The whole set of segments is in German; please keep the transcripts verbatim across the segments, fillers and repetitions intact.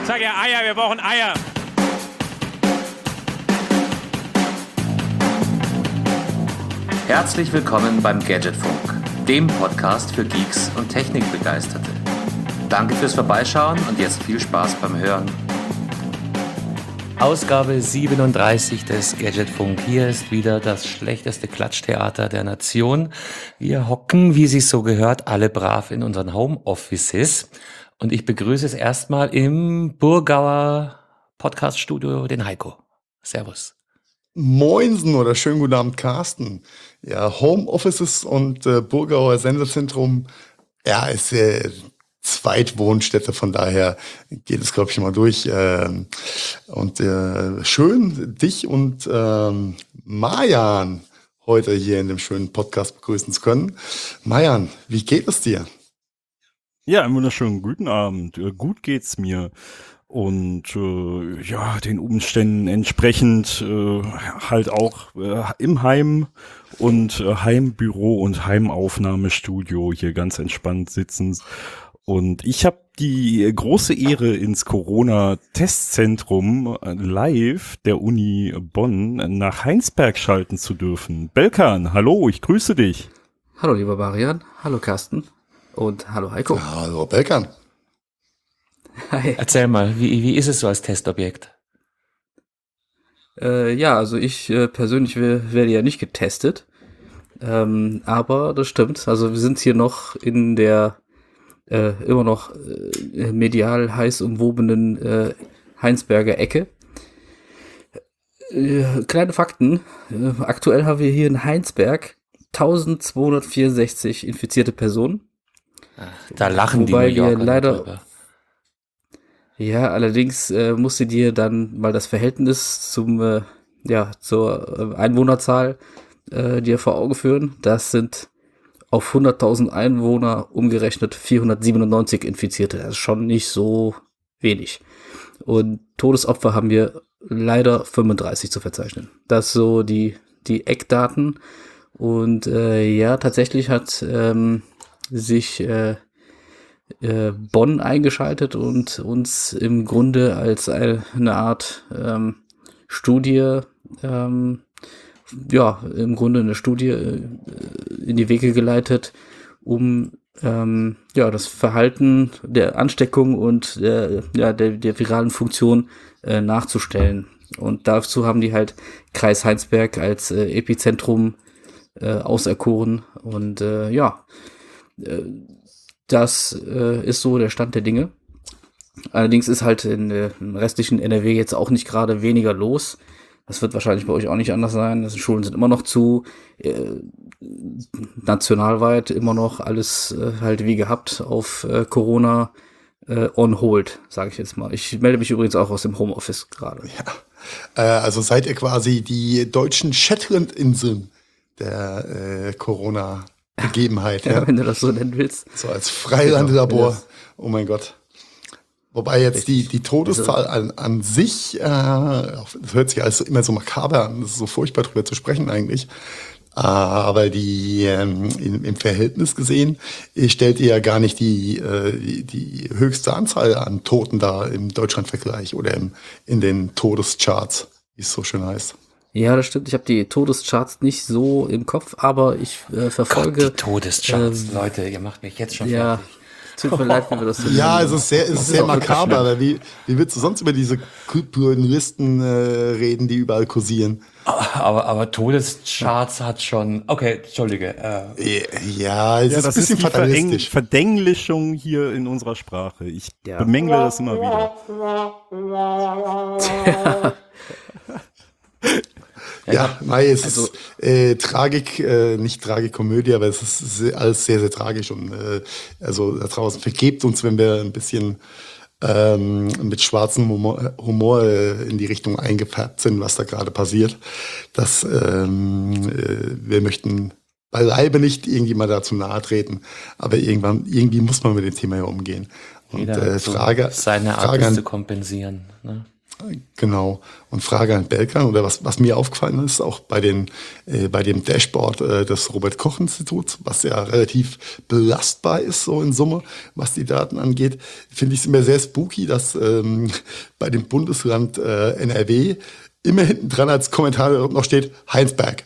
Sag ja Eier, wir brauchen Eier. Herzlich willkommen beim Gadgetfunk, dem Podcast für Geeks und Technikbegeisterte. Danke fürs Vorbeischauen und jetzt viel Spaß beim Hören. Ausgabe siebenunddreißig des Gadgetfunk. Hier ist wieder das schlechteste Klatschtheater der Nation. Wir hocken, wie sich's so gehört, alle brav in unseren Homeoffices. Und ich begrüße es erstmal im Burgauer Podcaststudio den Heiko. Servus. Moinsen oder schönen guten Abend, Carsten. Ja, Homeoffices und äh, Burgauer Sendezentrum, ja, ist äh, Zweitwohnstätte, von daher geht es, glaube ich, mal durch. Ähm, und äh, schön, dich und ähm, Marjan heute hier in dem schönen Podcast begrüßen zu können. Marjan, wie geht es dir? Ja, einen wunderschönen guten Abend. Äh, Gut geht's mir. Und äh, ja, den Umständen entsprechend äh, halt auch äh, im Heim und äh, Heimbüro und Heimaufnahmestudio hier ganz entspannt sitzen. Und ich habe die große Ehre, ins Corona-Testzentrum live der Uni Bonn nach Heinsberg schalten zu dürfen. Belkan, hallo, ich grüße dich. Hallo lieber Marian, hallo Carsten und hallo Heiko. Ja, hallo Belkan. Hi. Erzähl mal, wie, wie ist es so als Testobjekt? Äh, ja, also ich äh, persönlich we- werde ja nicht getestet, ähm, aber das stimmt. Also wir sind hier noch in der äh, immer noch äh, medial heiß umwobenen äh, Heinsberger Ecke. Äh, kleine Fakten. Äh, aktuell haben wir hier in Heinsberg eintausendzweihundertvierundsechzig infizierte Personen. Da lachen Wobei die New Yorker wir leider drüber. Ja, allerdings äh, musst du dir dann mal das Verhältnis zum, äh, ja, zur äh, Einwohnerzahl äh, dir vor Augen führen. Das sind auf hunderttausend Einwohner umgerechnet vierhundertsiebenundneunzig Infizierte. Das ist schon nicht so wenig. Und Todesopfer haben wir leider fünfunddreißig zu verzeichnen. Das ist so die, die Eckdaten. Und äh, ja, tatsächlich hat ähm, sich äh, äh, Bonn eingeschaltet und uns im Grunde als eine Art ähm, Studie, ähm, ja, im Grunde eine Studie äh, in die Wege geleitet, um ähm, ja, das Verhalten der Ansteckung und der, ja, der, der viralen Funktion äh, nachzustellen. Und dazu haben die halt Kreis Heinsberg als äh, Epizentrum äh, auserkoren. Und äh, ja, äh, das äh, ist so der Stand der Dinge. Allerdings ist halt in, äh, im restlichen N R W jetzt auch nicht gerade weniger los. Das wird wahrscheinlich bei euch auch nicht anders sein. Die Schulen sind immer noch zu. Äh, nationalweit immer noch alles äh, halt wie gehabt auf äh, Corona äh, on hold, sage ich jetzt mal. Ich melde mich übrigens auch aus dem Homeoffice gerade. Ja, äh, also seid ihr quasi die deutschen Shetland-Inseln der äh, Corona- Begebenheit, Ja, ja. wenn du das so nennen willst. So als Freilandlabor. Genau, Oh mein Gott. Wobei jetzt die, die Todeszahl an, an sich, äh, das hört sich alles immer so makaber an, das ist so furchtbar drüber zu sprechen eigentlich. Äh, aber die ähm, in, im Verhältnis gesehen äh, stellt ihr ja gar nicht die, äh, die, die höchste Anzahl an Toten da im Deutschlandvergleich oder im, in den Todescharts, wie es so schön heißt. Ja, das stimmt. Ich habe die Todescharts nicht so im Kopf, aber ich äh, verfolge. Gott, die Todescharts, ähm, Leute, ihr macht mich jetzt schon Ja, fertig. tut mir leid, wenn wir das so Ja, nennen. es ist sehr, es ist sehr auch wirklich makaber, schlimm. aber wie, wie willst du sonst über diese Journalisten äh, reden, die überall kursieren? Aber, aber Todescharts hat schon, okay, Entschuldige. Äh, Ja, es Ja, ist ein das bisschen ist die Vereng fatalistisch. Verdenglischung hier in unserer Sprache. Ich Ja. bemängle das immer wieder. Ja, Mai, es Also- ist äh, Tragik, äh, nicht Tragikomödie, aber es ist sehr, alles sehr, sehr tragisch. Und äh, also da draußen vergebt uns, wenn wir ein bisschen ähm, mit schwarzem Humor, Humor äh, in die Richtung eingefärbt sind, was da gerade passiert. Das, ähm, äh, wir möchten beileibe nicht irgendjemand dazu nahe treten, aber irgendwann, irgendwie muss man mit dem Thema ja umgehen. Und jeder äh, hat so Frage, seine Art, Frage das an, zu kompensieren. Ne? Genau. Und Frage an Belkan, oder was, was mir aufgefallen ist, auch bei, den, äh, bei dem Dashboard äh, des Robert-Koch-Instituts, was ja relativ belastbar ist, so in Summe, was die Daten angeht, finde ich es immer sehr spooky, dass ähm, bei dem Bundesland äh, N R W immer hinten dran als Kommentar noch steht, Heinsberg.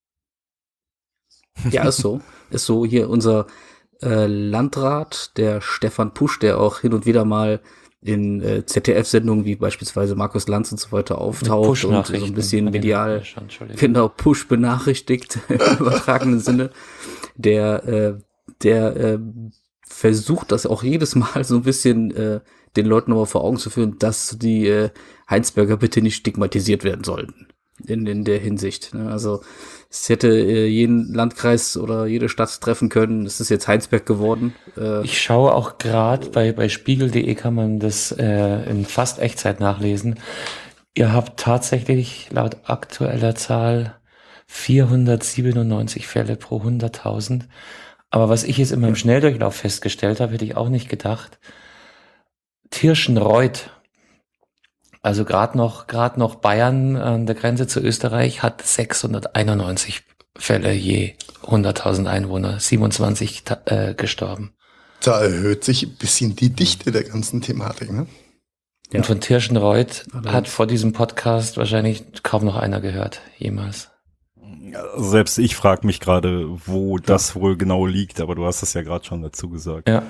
Ja, ist so. Ist so. Hier unser äh, Landrat, der Stefan Pusch, der auch hin und wieder mal in äh, Z D F-Sendungen wie beispielsweise Markus Lanz und so weiter auftaucht und so ein bisschen medial, genau, Push benachrichtigt im übertragenen Sinne. Der, äh, der äh, versucht das auch jedes Mal so ein bisschen äh, den Leuten nochmal vor Augen zu führen, dass die äh, Heinsberger bitte nicht stigmatisiert werden sollten. In, in der Hinsicht. Ne? Also es hätte äh, jeden Landkreis oder jede Stadt treffen können. Es ist jetzt Heinsberg geworden. Äh, ich schaue auch gerade, bei, bei spiegel punkt de kann man das äh, in fast Echtzeit nachlesen. Ihr habt tatsächlich laut aktueller Zahl vierhundertsiebenundneunzig Fälle pro hunderttausend. Aber was ich jetzt in meinem Schnelldurchlauf festgestellt habe, hätte ich auch nicht gedacht. Tirschenreuth, also gerade noch, gerade noch Bayern an der Grenze zu Österreich, hat sechshunderteinundneunzig Fälle je hunderttausend Einwohner, siebenundzwanzig äh, gestorben. Da erhöht sich ein bisschen die Dichte der ganzen Thematik, ne? Ja. Und von Tirschenreuth hat vor diesem Podcast wahrscheinlich kaum noch einer gehört, jemals. Selbst ich frage mich gerade, wo das wohl genau liegt, aber du hast es ja gerade schon dazu gesagt. Ja.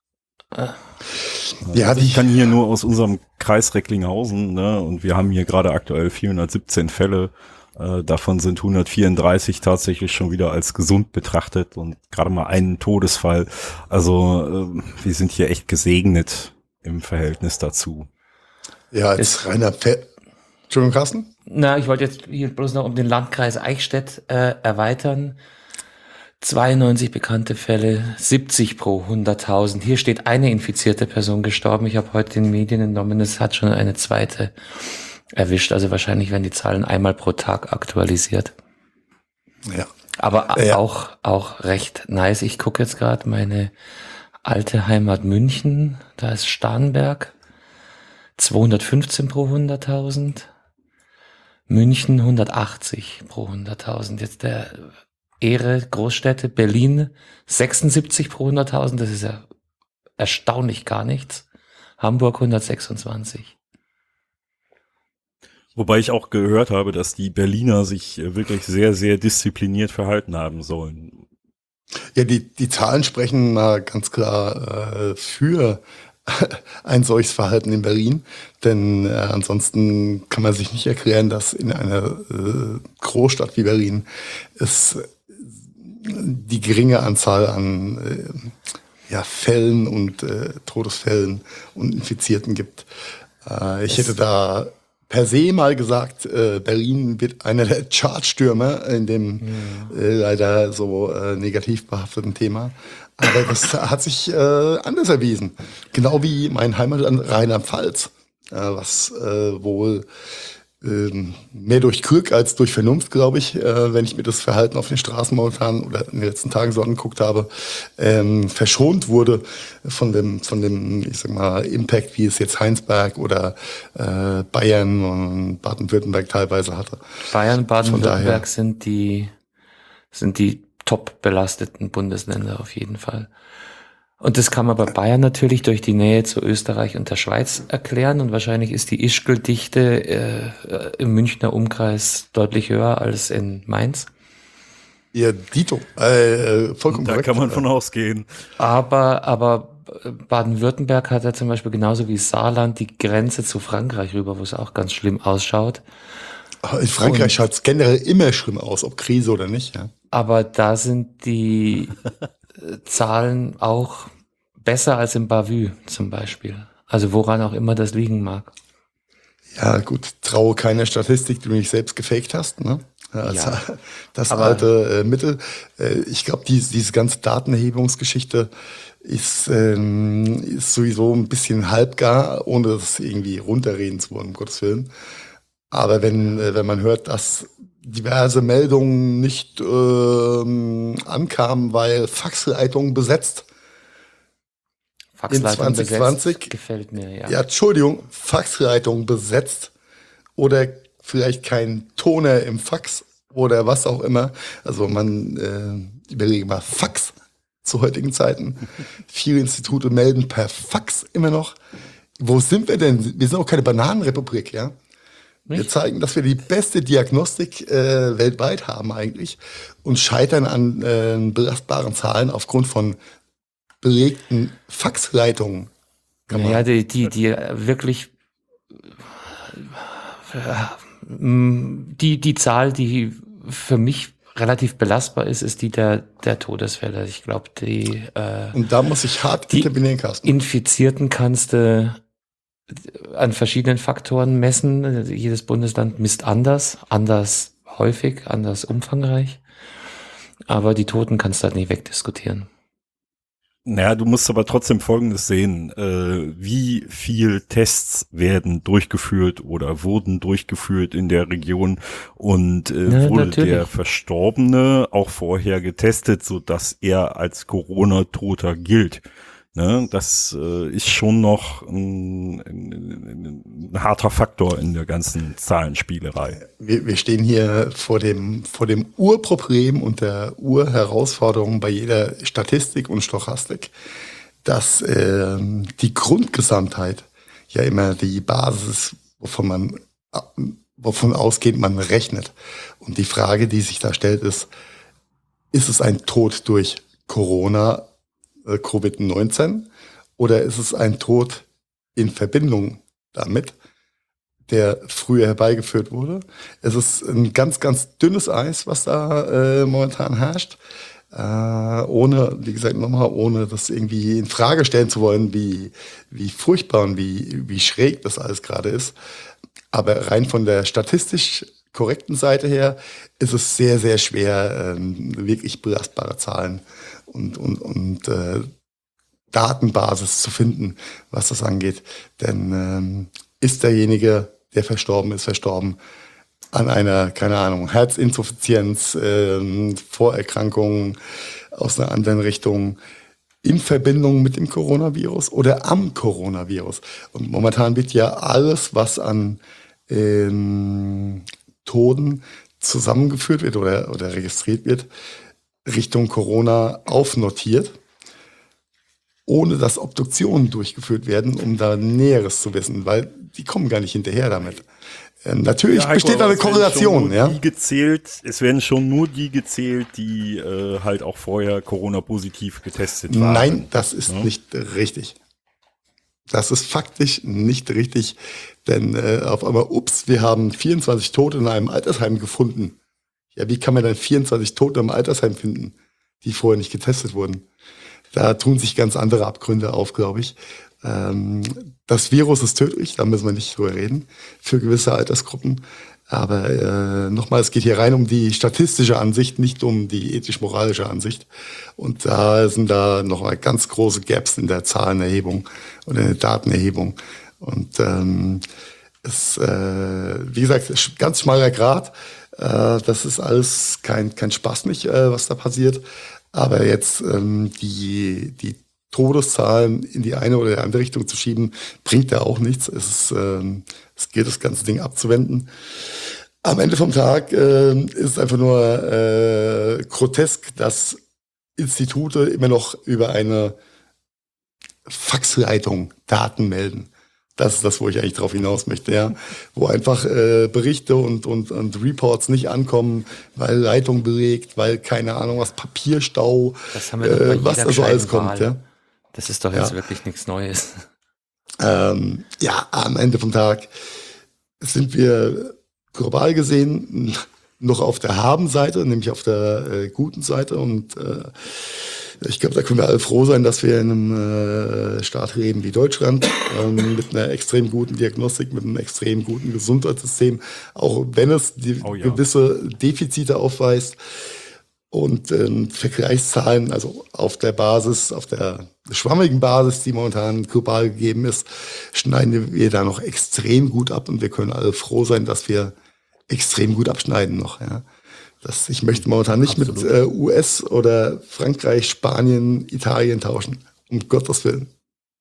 Ja, also ich kann hier nur aus unserem Kreis Recklinghausen, ne, und wir haben hier gerade aktuell vierhundertsiebzehn Fälle, äh, davon sind hundertvierunddreißig tatsächlich schon wieder als gesund betrachtet und gerade mal einen Todesfall. Also äh, wir sind hier echt gesegnet im Verhältnis dazu. Ja, als reiner Fe Entschuldigung, Carsten? Na, ich wollte jetzt hier bloß noch um den Landkreis Eichstätt äh, erweitern. zweiundneunzig bekannte Fälle, siebzig pro hunderttausend. Hier steht eine infizierte Person gestorben. Ich habe heute den Medien entnommen, es hat schon eine zweite erwischt. Also wahrscheinlich werden die Zahlen einmal pro Tag aktualisiert. Ja. Aber ja. auch auch recht nice. Ich gucke jetzt gerade meine alte Heimat München. Da ist Starnberg. zweihundertfünfzehn pro hunderttausend. München hundertachtzig pro hunderttausend. Jetzt der Ehre Großstädte, Berlin sechsundsiebzig pro hunderttausend, das ist ja erstaunlich gar nichts. Hamburg hundertsechsundzwanzig. Wobei ich auch gehört habe, dass die Berliner sich wirklich sehr, sehr diszipliniert verhalten haben sollen. Ja, die, die Zahlen sprechen mal ganz klar äh, für ein solches Verhalten in Berlin, denn äh, ansonsten kann man sich nicht erklären, dass in einer äh, Großstadt wie Berlin es die geringe Anzahl an äh, ja, Fällen und äh, Todesfällen und Infizierten gibt. Äh, ich hätte da per se mal gesagt, äh, Berlin wird einer der Chartstürmer in dem ja. äh, leider so äh, negativ behafteten Thema. Aber das hat sich äh, anders erwiesen. Genau wie mein Heimatland Rheinland-Pfalz, äh, was äh, wohl äh, mehr durch Glück als durch Vernunft, glaube ich, äh, wenn ich mir das Verhalten auf den Straßen momentan oder in den letzten Tagen so angeguckt habe, ähm, verschont wurde von dem, von dem, ich sag mal, Impact, wie es jetzt Heinsberg oder äh, Bayern und Baden-Württemberg teilweise hatte. Bayern, Baden-Württemberg sind die, sind die top belasteten Bundesländer auf jeden Fall. Und das kann man bei Bayern natürlich durch die Nähe zu Österreich und der Schweiz erklären. Und wahrscheinlich ist die Ischgl-Dichte äh, im Münchner Umkreis deutlich höher als in Mainz. Ja, Dito. Äh, vollkommen da korrekt. kann man von ausgehen. Aber, aber Baden-Württemberg hat ja zum Beispiel genauso wie Saarland die Grenze zu Frankreich rüber, wo es auch ganz schlimm ausschaut. In Frankreich schaut es generell immer schlimm aus, ob Krise oder nicht. Ja. Aber da sind die Zahlen auch besser als in Bavü zum Beispiel. Also woran auch immer das liegen mag. Ja gut, traue keiner Statistik, die du nicht selbst gefaked hast. Ne? Also Ja, das aber- alte äh, Mittel. Äh, ich glaube, dies, diese ganze Datenerhebungsgeschichte ist, ähm, ist sowieso ein bisschen halbgar, ohne das irgendwie runterreden zu wollen, um Gottes Willen. Aber wenn, äh, wenn man hört, dass diverse Meldungen nicht ähm, ankamen, weil Faxleitungen besetzt. Faxleitung zwanzig zwanzig besetzt, gefällt mir, ja. Ja, Entschuldigung, Faxleitung besetzt oder vielleicht kein Toner im Fax oder was auch immer. Also man äh, überlege mal Fax zu heutigen Zeiten. Viele Institute melden per Fax immer noch. Wo sind wir denn? Wir sind auch keine Bananenrepublik, ja. Wir Nicht? zeigen, dass wir die beste Diagnostik äh, weltweit haben eigentlich und scheitern an äh, belastbaren Zahlen aufgrund von belegten Faxleitungen. Kann man- Ja, die, die, die wirklich äh, die, die Zahl, die für mich relativ belastbar ist, ist die der, der Todesfälle. Ich glaube, die äh, Und da muss ich hart Die- intervenieren, Carsten. Infizierten kannst du an verschiedenen Faktoren messen. Jedes Bundesland misst anders, anders häufig, anders umfangreich. Aber die Toten kannst du halt nicht wegdiskutieren. Naja, du musst aber trotzdem Folgendes sehen. Äh, wie viel Tests werden durchgeführt oder wurden durchgeführt in der Region und äh, Ja, wurde natürlich. der Verstorbene auch vorher getestet, sodass er als Corona-Toter gilt? Ne, das äh, ist schon noch ein, ein, ein harter Faktor in der ganzen Zahlenspielerei. Wir, wir stehen hier vor dem, vor dem Urproblem und der Urherausforderung bei jeder Statistik und Stochastik, dass ähm, die Grundgesamtheit ja immer die Basis ist, wovon man, wovon ausgehend man rechnet. Und die Frage, die sich da stellt, ist, ist es ein Tod durch Corona, äh, Covid neunzehn, oder ist es ein Tod in Verbindung damit, der früher herbeigeführt wurde? Es ist ein ganz, ganz dünnes Eis, was da äh, momentan herrscht. Äh, ohne, wie gesagt, nochmal, ohne das irgendwie in Frage stellen zu wollen, wie, wie furchtbar und wie, wie schräg das alles gerade ist. Aber rein von der statistisch korrekten Seite her ist es sehr, sehr schwer, ähm, wirklich belastbare Zahlen und, und, und äh, Datenbasis zu finden, was das angeht. Denn ähm, ist derjenige, der verstorben ist, verstorben an einer, keine Ahnung, Herzinsuffizienz, ähm, Vorerkrankungen aus einer anderen Richtung, in Verbindung mit dem Coronavirus oder am Coronavirus. Und momentan wird ja alles, was an ähm, Toten zusammengeführt wird oder, oder registriert wird, Richtung Corona aufnotiert, ohne dass Obduktionen durchgeführt werden, um da Näheres zu wissen, weil die kommen gar nicht hinterher damit. Ähm, natürlich Ja, Heiko, besteht da eine es werden Korrelation, schon nur ja. Die gezählt, es werden schon nur die gezählt, die äh, halt auch vorher Corona-positiv getestet waren. Nein, das ist Ja. nicht richtig. Das ist faktisch nicht richtig, denn äh, auf einmal, ups, wir haben vierundzwanzig Tote in einem Altersheim gefunden. Ja, wie kann man dann vierundzwanzig Tote im Altersheim finden, die vorher nicht getestet wurden? Da tun sich ganz andere Abgründe auf, glaube ich. Ähm, das Virus ist tödlich, da müssen wir nicht drüber reden, für gewisse Altersgruppen. Aber äh, nochmal, es geht hier rein um die statistische Ansicht, nicht um die ethisch-moralische Ansicht. Und da sind da nochmal ganz große Gaps in der Zahlenerhebung und in der Datenerhebung. Und ähm, es, äh, wie gesagt, ist ganz schmaler Grat. Äh, das ist alles kein, kein Spaß nicht, äh, was da passiert. Aber jetzt ähm, die, die Todeszahlen in die eine oder die andere Richtung zu schieben, bringt da auch nichts. Es, ist, ähm, es gilt, das ganze Ding abzuwenden. Am Ende vom Tag äh, ist es einfach nur äh, grotesk, dass Institute immer noch über eine Faxleitung Daten melden. Das ist das, wo ich eigentlich drauf hinaus möchte, ja. Wo einfach äh, Berichte und, und, und Reports nicht ankommen, weil Leitung belegt, weil, keine Ahnung, was Papierstau, Das haben wir doch bei äh, was jeder da so alles gescheiten kommt, Wahl. ja. Das ist doch jetzt Ja. wirklich nichts Neues. Ähm, ja, am Ende vom Tag sind wir global gesehen noch auf der Haben-Seite, nämlich auf der äh, guten Seite. Und äh, ich glaube, da können wir alle froh sein, dass wir in einem äh, Staat leben wie Deutschland, ähm, mit einer extrem guten Diagnostik, mit einem extrem guten Gesundheitssystem, auch wenn es die Oh ja. gewisse Defizite aufweist. Und ähm, Vergleichszahlen, also auf der Basis, auf der schwammigen Basis, die momentan global gegeben ist, schneiden wir da noch extrem gut ab und wir können alle froh sein, dass wir extrem gut abschneiden noch. Ja. Das, ich möchte momentan nicht Absolut. mit äh, U S oder Frankreich, Spanien, Italien tauschen, um Gottes Willen.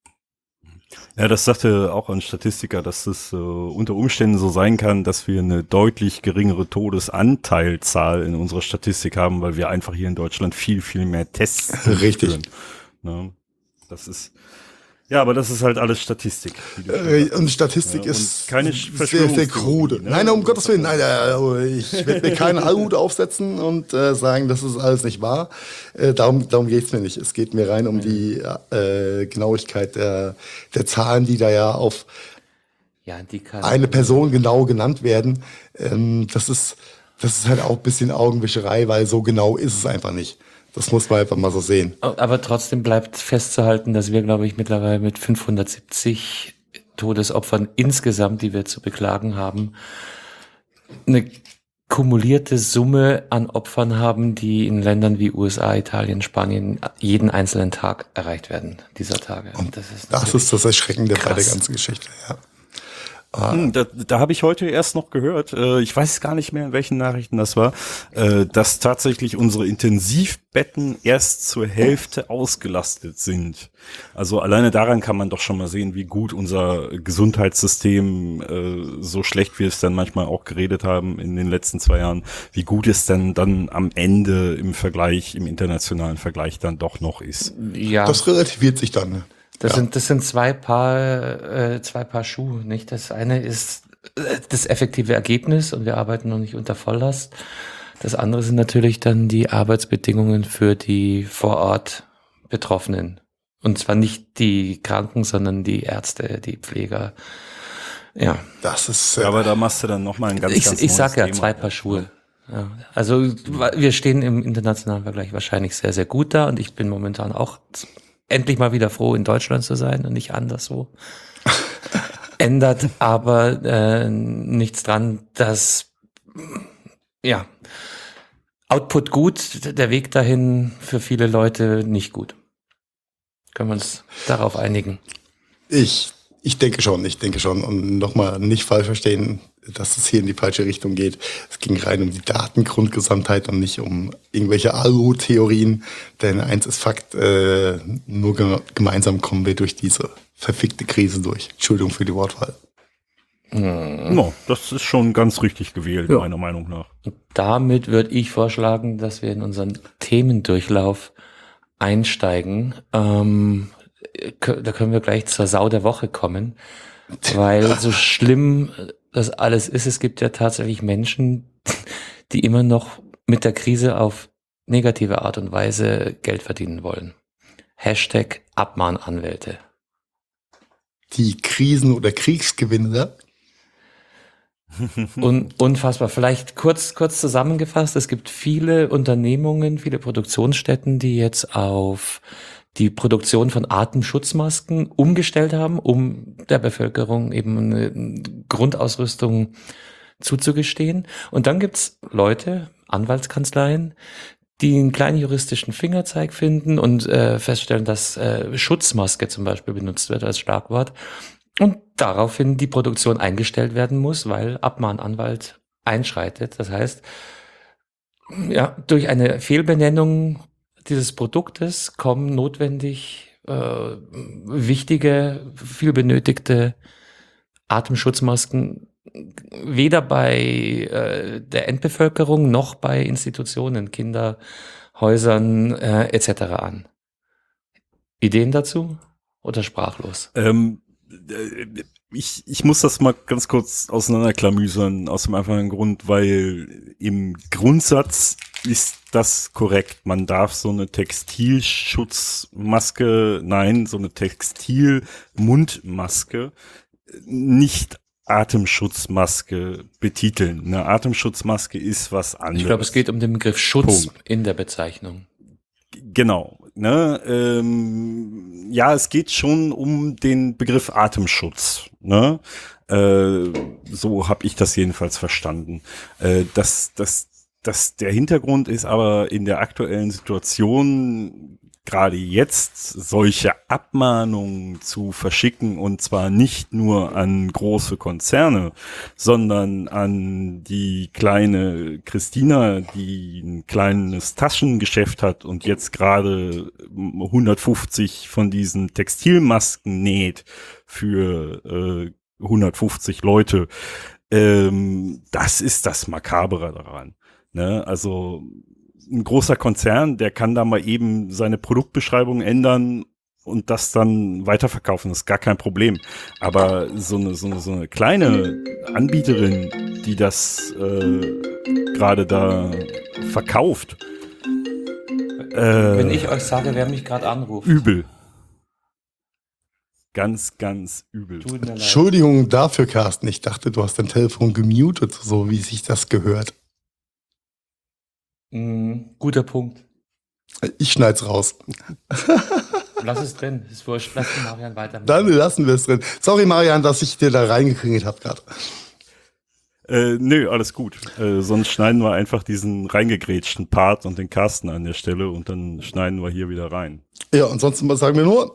Ja, das sagte auch ein Statistiker, dass es äh, unter Umständen so sein kann, dass wir eine deutlich geringere Todesanteilzahl in unserer Statistik haben, weil wir einfach hier in Deutschland viel, viel mehr Tests Richtig. führen. Ne? Das ist, ja, aber das ist halt alles Statistik. wie du schon Äh, sagst. Und Statistik Ja, und ist keine sehr, sehr krude. Verschwörungstheorie, ne? Nein, um Gottes Willen, nein, äh, ich werde mir keinen Aluhut aufsetzen und äh, sagen, das ist alles nicht wahr. Äh, darum darum geht's mir nicht. Es geht mir rein um die äh, Genauigkeit der, der Zahlen, die da ja auf Ja, die kann. eine Person genau genannt werden. Ähm, das ist, das ist halt auch ein bisschen Augenwischerei, weil so genau ist es einfach nicht. Das muss man einfach mal so sehen. Aber trotzdem bleibt festzuhalten, dass wir, glaube ich, mittlerweile mit fünfhundertsiebzig Todesopfern insgesamt, die wir zu beklagen haben, eine kumulierte Summe an Opfern haben, die in Ländern wie U S A, Italien, Spanien jeden einzelnen Tag erreicht werden, dieser Tage. Und das ist, das ist das Erschreckende bei der krass. ganzen Geschichte. Ja. Hm, da da habe ich heute erst noch gehört, äh, ich weiß gar nicht mehr, in welchen Nachrichten das war, äh, dass tatsächlich unsere Intensivbetten erst zur Hälfte ausgelastet sind. Also alleine daran kann man doch schon mal sehen, wie gut unser Gesundheitssystem, äh, so schlecht wir es dann manchmal auch geredet haben in den letzten zwei Jahren, wie gut es dann dann am Ende im Vergleich, im internationalen Vergleich dann doch noch ist. ja. Das relativiert sich dann. Das Ja. sind das sind zwei Paar äh, zwei Paar Schuhe, nicht? Das eine ist äh, das effektive Ergebnis und wir arbeiten noch nicht unter Volllast. Das andere sind natürlich dann die Arbeitsbedingungen für die vor Ort Betroffenen. Und zwar nicht die Kranken, sondern die Ärzte, die Pfleger. Ja, Das ist äh, Aber da machst du dann nochmal ein ganz, ich, ganz ich sag ja neues zwei Thema. Paar Schuhe. Ja. Also wir stehen im internationalen Vergleich wahrscheinlich sehr, sehr gut da und ich bin momentan auch endlich mal wieder froh, in Deutschland zu sein und nicht anderswo. Ändert aber äh, nichts dran, dass ja Output gut, der Weg dahin für viele Leute nicht gut. Können wir uns darauf einigen? Ich, ich denke schon, ich denke schon. Und nochmal nicht falsch verstehen, dass es hier in die falsche Richtung geht. Es ging rein um die Datengrundgesamtheit und nicht um irgendwelche Alu-Theorien. Denn eins ist Fakt, äh, nur ge gemeinsam kommen wir durch diese verfickte Krise durch. Entschuldigung für die Wortwahl. No, das ist schon ganz richtig gewählt, Ja. meiner Meinung nach. Und damit würde ich vorschlagen, dass wir in unseren Themendurchlauf einsteigen. Ähm, k- da können wir gleich zur Sau der Woche kommen, weil so schlimm das alles ist, es gibt ja tatsächlich Menschen, die immer noch mit der Krise auf negative Art und Weise Geld verdienen wollen. Hashtag Abmahnanwälte. Die Krisen- oder Kriegsgewinner. Un unfassbar. Vielleicht kurz, kurz zusammengefasst. Es gibt viele Unternehmungen, viele Produktionsstätten, die jetzt auf die Produktion von Atemschutzmasken umgestellt haben, um der Bevölkerung eben eine Grundausrüstung zuzugestehen. Und dann gibt's Leute, Anwaltskanzleien, die einen kleinen juristischen Fingerzeig finden und äh, feststellen, dass äh, Schutzmaske zum Beispiel benutzt wird als Schlagwort und daraufhin die Produktion eingestellt werden muss, weil Abmahnanwalt einschreitet. Das heißt, ja, durch eine Fehlbenennung dieses Produktes kommen notwendig äh, wichtige, viel benötigte Atemschutzmasken weder bei äh, der Endbevölkerung noch bei Institutionen, Kinderhäusern äh, et cetera an. Ideen dazu oder sprachlos? Ähm, äh, ich, ich muss das mal ganz kurz auseinanderklamüsern, aus dem einfachen Grund, weil im Grundsatz ist das korrekt. Man darf so eine Textilschutzmaske, nein, so eine Textilmundmaske nicht Atemschutzmaske betiteln. Eine Atemschutzmaske ist was anderes. Ich glaube, es geht um den Begriff Schutz Punkt. in der Bezeichnung. Genau. Ne, ähm, ja, es geht schon um den Begriff Atemschutz. Ne? Äh, so habe ich das jedenfalls verstanden. Äh, das, das, das, der Hintergrund ist aber in der aktuellen Situation gerade jetzt solche Abmahnungen zu verschicken, und zwar nicht nur an große Konzerne, sondern an die kleine Christina, die ein kleines Taschengeschäft hat und jetzt gerade hundertfünfzig von diesen Textilmasken näht für äh, hundertfünfzig Leute. Ähm, das ist das Makabere daran. Ne? Also ein großer Konzern, der kann da mal eben seine Produktbeschreibung ändern und das dann weiterverkaufen. Das ist gar kein Problem. Aber so eine, so eine, so eine kleine Anbieterin, die das äh, gerade da verkauft. Äh, Wenn ich euch sage, wer mich gerade anruft. Übel. Ganz, ganz übel. Tut mir leid. Entschuldigung dafür, Carsten. Ich dachte, du hast dein Telefon gemutet, so wie sich das gehört. Mm, guter Punkt. Ich schneid's raus. Lass es drin. Ist wurscht. Lass den Marian weitermachen. Dann lassen wir es drin. Sorry, Marian, dass ich dir da reingekringelt habe gerade. Äh, nö, alles gut. Äh, sonst schneiden wir einfach diesen reingegrätschten Part und den Carsten an der Stelle und dann schneiden wir hier wieder rein. Ja, ansonsten sagen wir nur.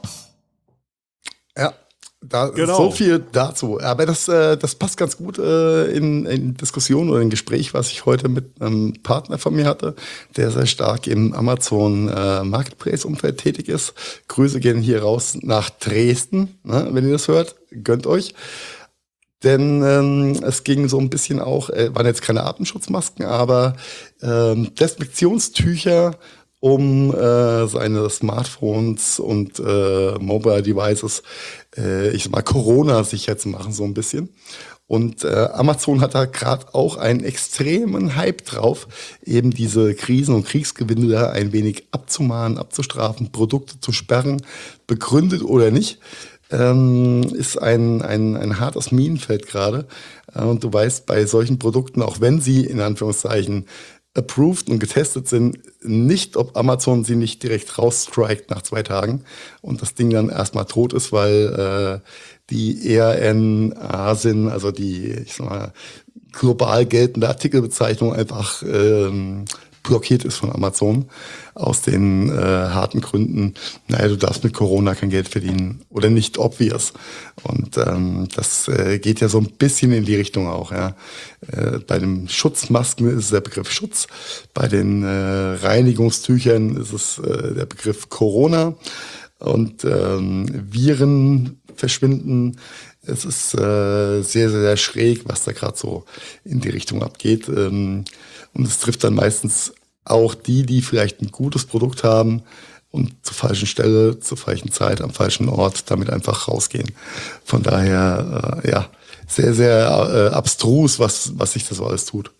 Ja, da Genau. so viel dazu. Aber das, äh, das passt ganz gut äh, in, in Diskussion oder in Gespräch, was ich heute mit einem Partner von mir hatte, der sehr stark im Amazon äh, Marketplace-Umfeld tätig ist. Grüße gehen hier raus nach Dresden, ne, wenn ihr das hört, gönnt euch. Denn ähm, es ging so ein bisschen auch, äh, waren jetzt keine Atemschutzmasken, aber ähm, Desinfektionstücher, um äh, seine Smartphones und äh, Mobile Devices, äh, ich sag mal, Corona-sicher zu machen, so ein bisschen. Und äh, Amazon hat da gerade auch einen extremen Hype drauf, eben diese Krisen- und Kriegsgewinne da ein wenig abzumahnen, abzustrafen, Produkte zu sperren, begründet oder nicht. Ähm, ist ein, ein, ein hartes Minenfeld gerade. Äh, und du weißt, bei solchen Produkten, auch wenn sie in Anführungszeichen approved und getestet sind, nicht, ob Amazon sie nicht direkt rausstrikt nach zwei Tagen und das Ding dann erstmal tot ist, weil äh, die E R N A sind, also die, ich sag mal, global geltende Artikelbezeichnung einfach ähm, blockiert ist von Amazon aus den äh, harten Gründen, naja, du darfst mit Corona kein Geld verdienen oder nicht obvious. Und ähm, das äh, geht ja so ein bisschen in die Richtung auch. Ja. Äh, bei den Schutzmasken ist es der Begriff Schutz, bei den äh, Reinigungstüchern ist es äh, der Begriff Corona und ähm, Viren verschwinden. Es ist äh, sehr, sehr schräg, was da gerade so in die Richtung abgeht. Ähm, und es trifft dann meistens auch die, die vielleicht ein gutes Produkt haben und zur falschen Stelle, zur falschen Zeit, am falschen Ort damit einfach rausgehen. Von daher, äh, ja, sehr, sehr äh, abstrus, was, was sich das so alles tut.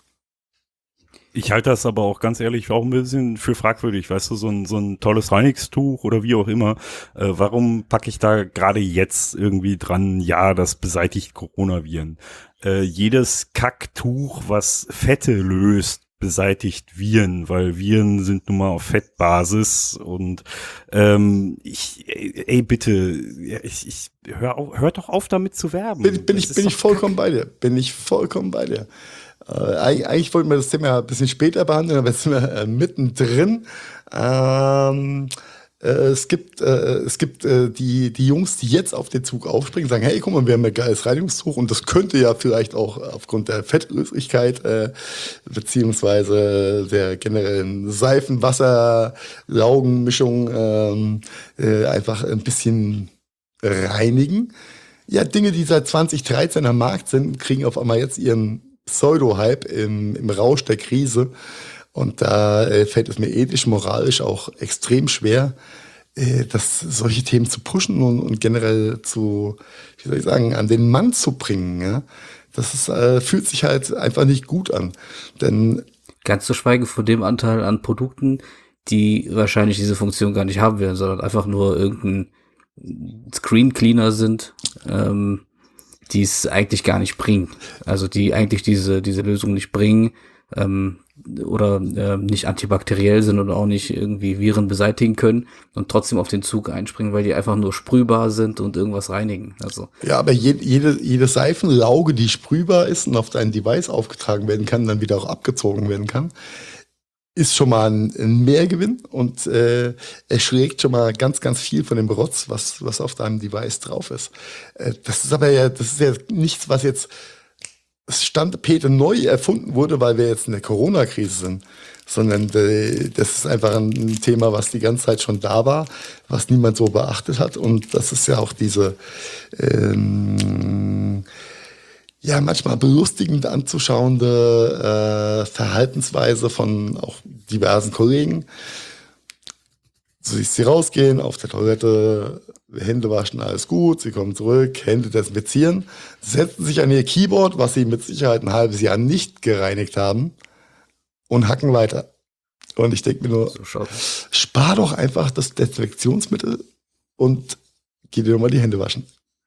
Ich halte das aber auch ganz ehrlich auch ein bisschen für fragwürdig, weißt du, so ein, so ein tolles Reinigungstuch oder wie auch immer. Äh, warum packe ich da gerade jetzt irgendwie dran, ja, das beseitigt Coronaviren? Äh, jedes Kacktuch, was Fette löst, beseitigt Viren, weil Viren sind nun mal auf Fettbasis und ähm, ich, ey, ey bitte, ich, ich hör, auf, hör doch auf damit zu werben. Bin, bin Das ich, ist bin doch ich vollkommen bei dir. Bin ich vollkommen bei dir. Äh, eigentlich, eigentlich wollten wir das Thema ein bisschen später behandeln, aber jetzt sind wir äh, mittendrin. Ähm, äh, es gibt, äh, es gibt äh, die, die Jungs, die jetzt auf den Zug aufspringen, sagen, hey, guck mal, wir haben ein geiles Reinigungstuch und das könnte ja vielleicht auch aufgrund der Fettlöslichkeit äh, beziehungsweise der generellen Seifen-Wasser-Laugenmischung ähm, äh, einfach ein bisschen reinigen. Ja, Dinge, die seit zwanzig dreizehn am Markt sind, kriegen auf einmal jetzt ihren Pseudo-Hype im, im Rausch der Krise. Und da äh, fällt es mir ethisch, moralisch auch extrem schwer, äh, das, solche Themen zu pushen und, und generell zu, wie soll ich sagen, an den Mann zu bringen. Ja? Das ist, äh, fühlt sich halt einfach nicht gut an. Denn Ganz zu schweigen von dem Anteil an Produkten, die wahrscheinlich diese Funktion gar nicht haben werden, sondern einfach nur irgendein Screen Cleaner sind, ähm, die es eigentlich gar nicht bringen. Also die eigentlich diese diese Lösung nicht bringen ähm, oder ähm, nicht antibakteriell sind oder auch nicht irgendwie Viren beseitigen können und trotzdem auf den Zug einspringen, weil die einfach nur sprühbar sind und irgendwas reinigen. Also ja, aber je, jede, jede Seifenlauge, die sprühbar ist und auf dein Device aufgetragen werden kann, dann wieder auch abgezogen werden kann, ist schon mal ein, ein Mehrgewinn und äh, erschlägt schon mal ganz, ganz viel von dem Rotz, was, was auf deinem Device drauf ist. Äh, das ist aber ja, das ist ja nichts, was jetzt Stand Peter neu erfunden wurde, weil wir jetzt in der Corona-Krise sind, sondern äh, das ist einfach ein Thema, was die ganze Zeit schon da war, was niemand so beachtet hat. Und das ist ja auch diese ähm, ja manchmal belustigend anzuschauende äh, Verhaltensweise von auch diversen Kollegen. So siehst sie rausgehen, auf der Toilette, Hände waschen, alles gut, sie kommen zurück, Hände desinfizieren, setzen sich an ihr Keyboard, was sie mit Sicherheit ein halbes Jahr nicht gereinigt haben, und hacken weiter. Und ich denke mir nur, So schaut. spar doch einfach das Desinfektionsmittel und geh dir doch mal die Hände waschen.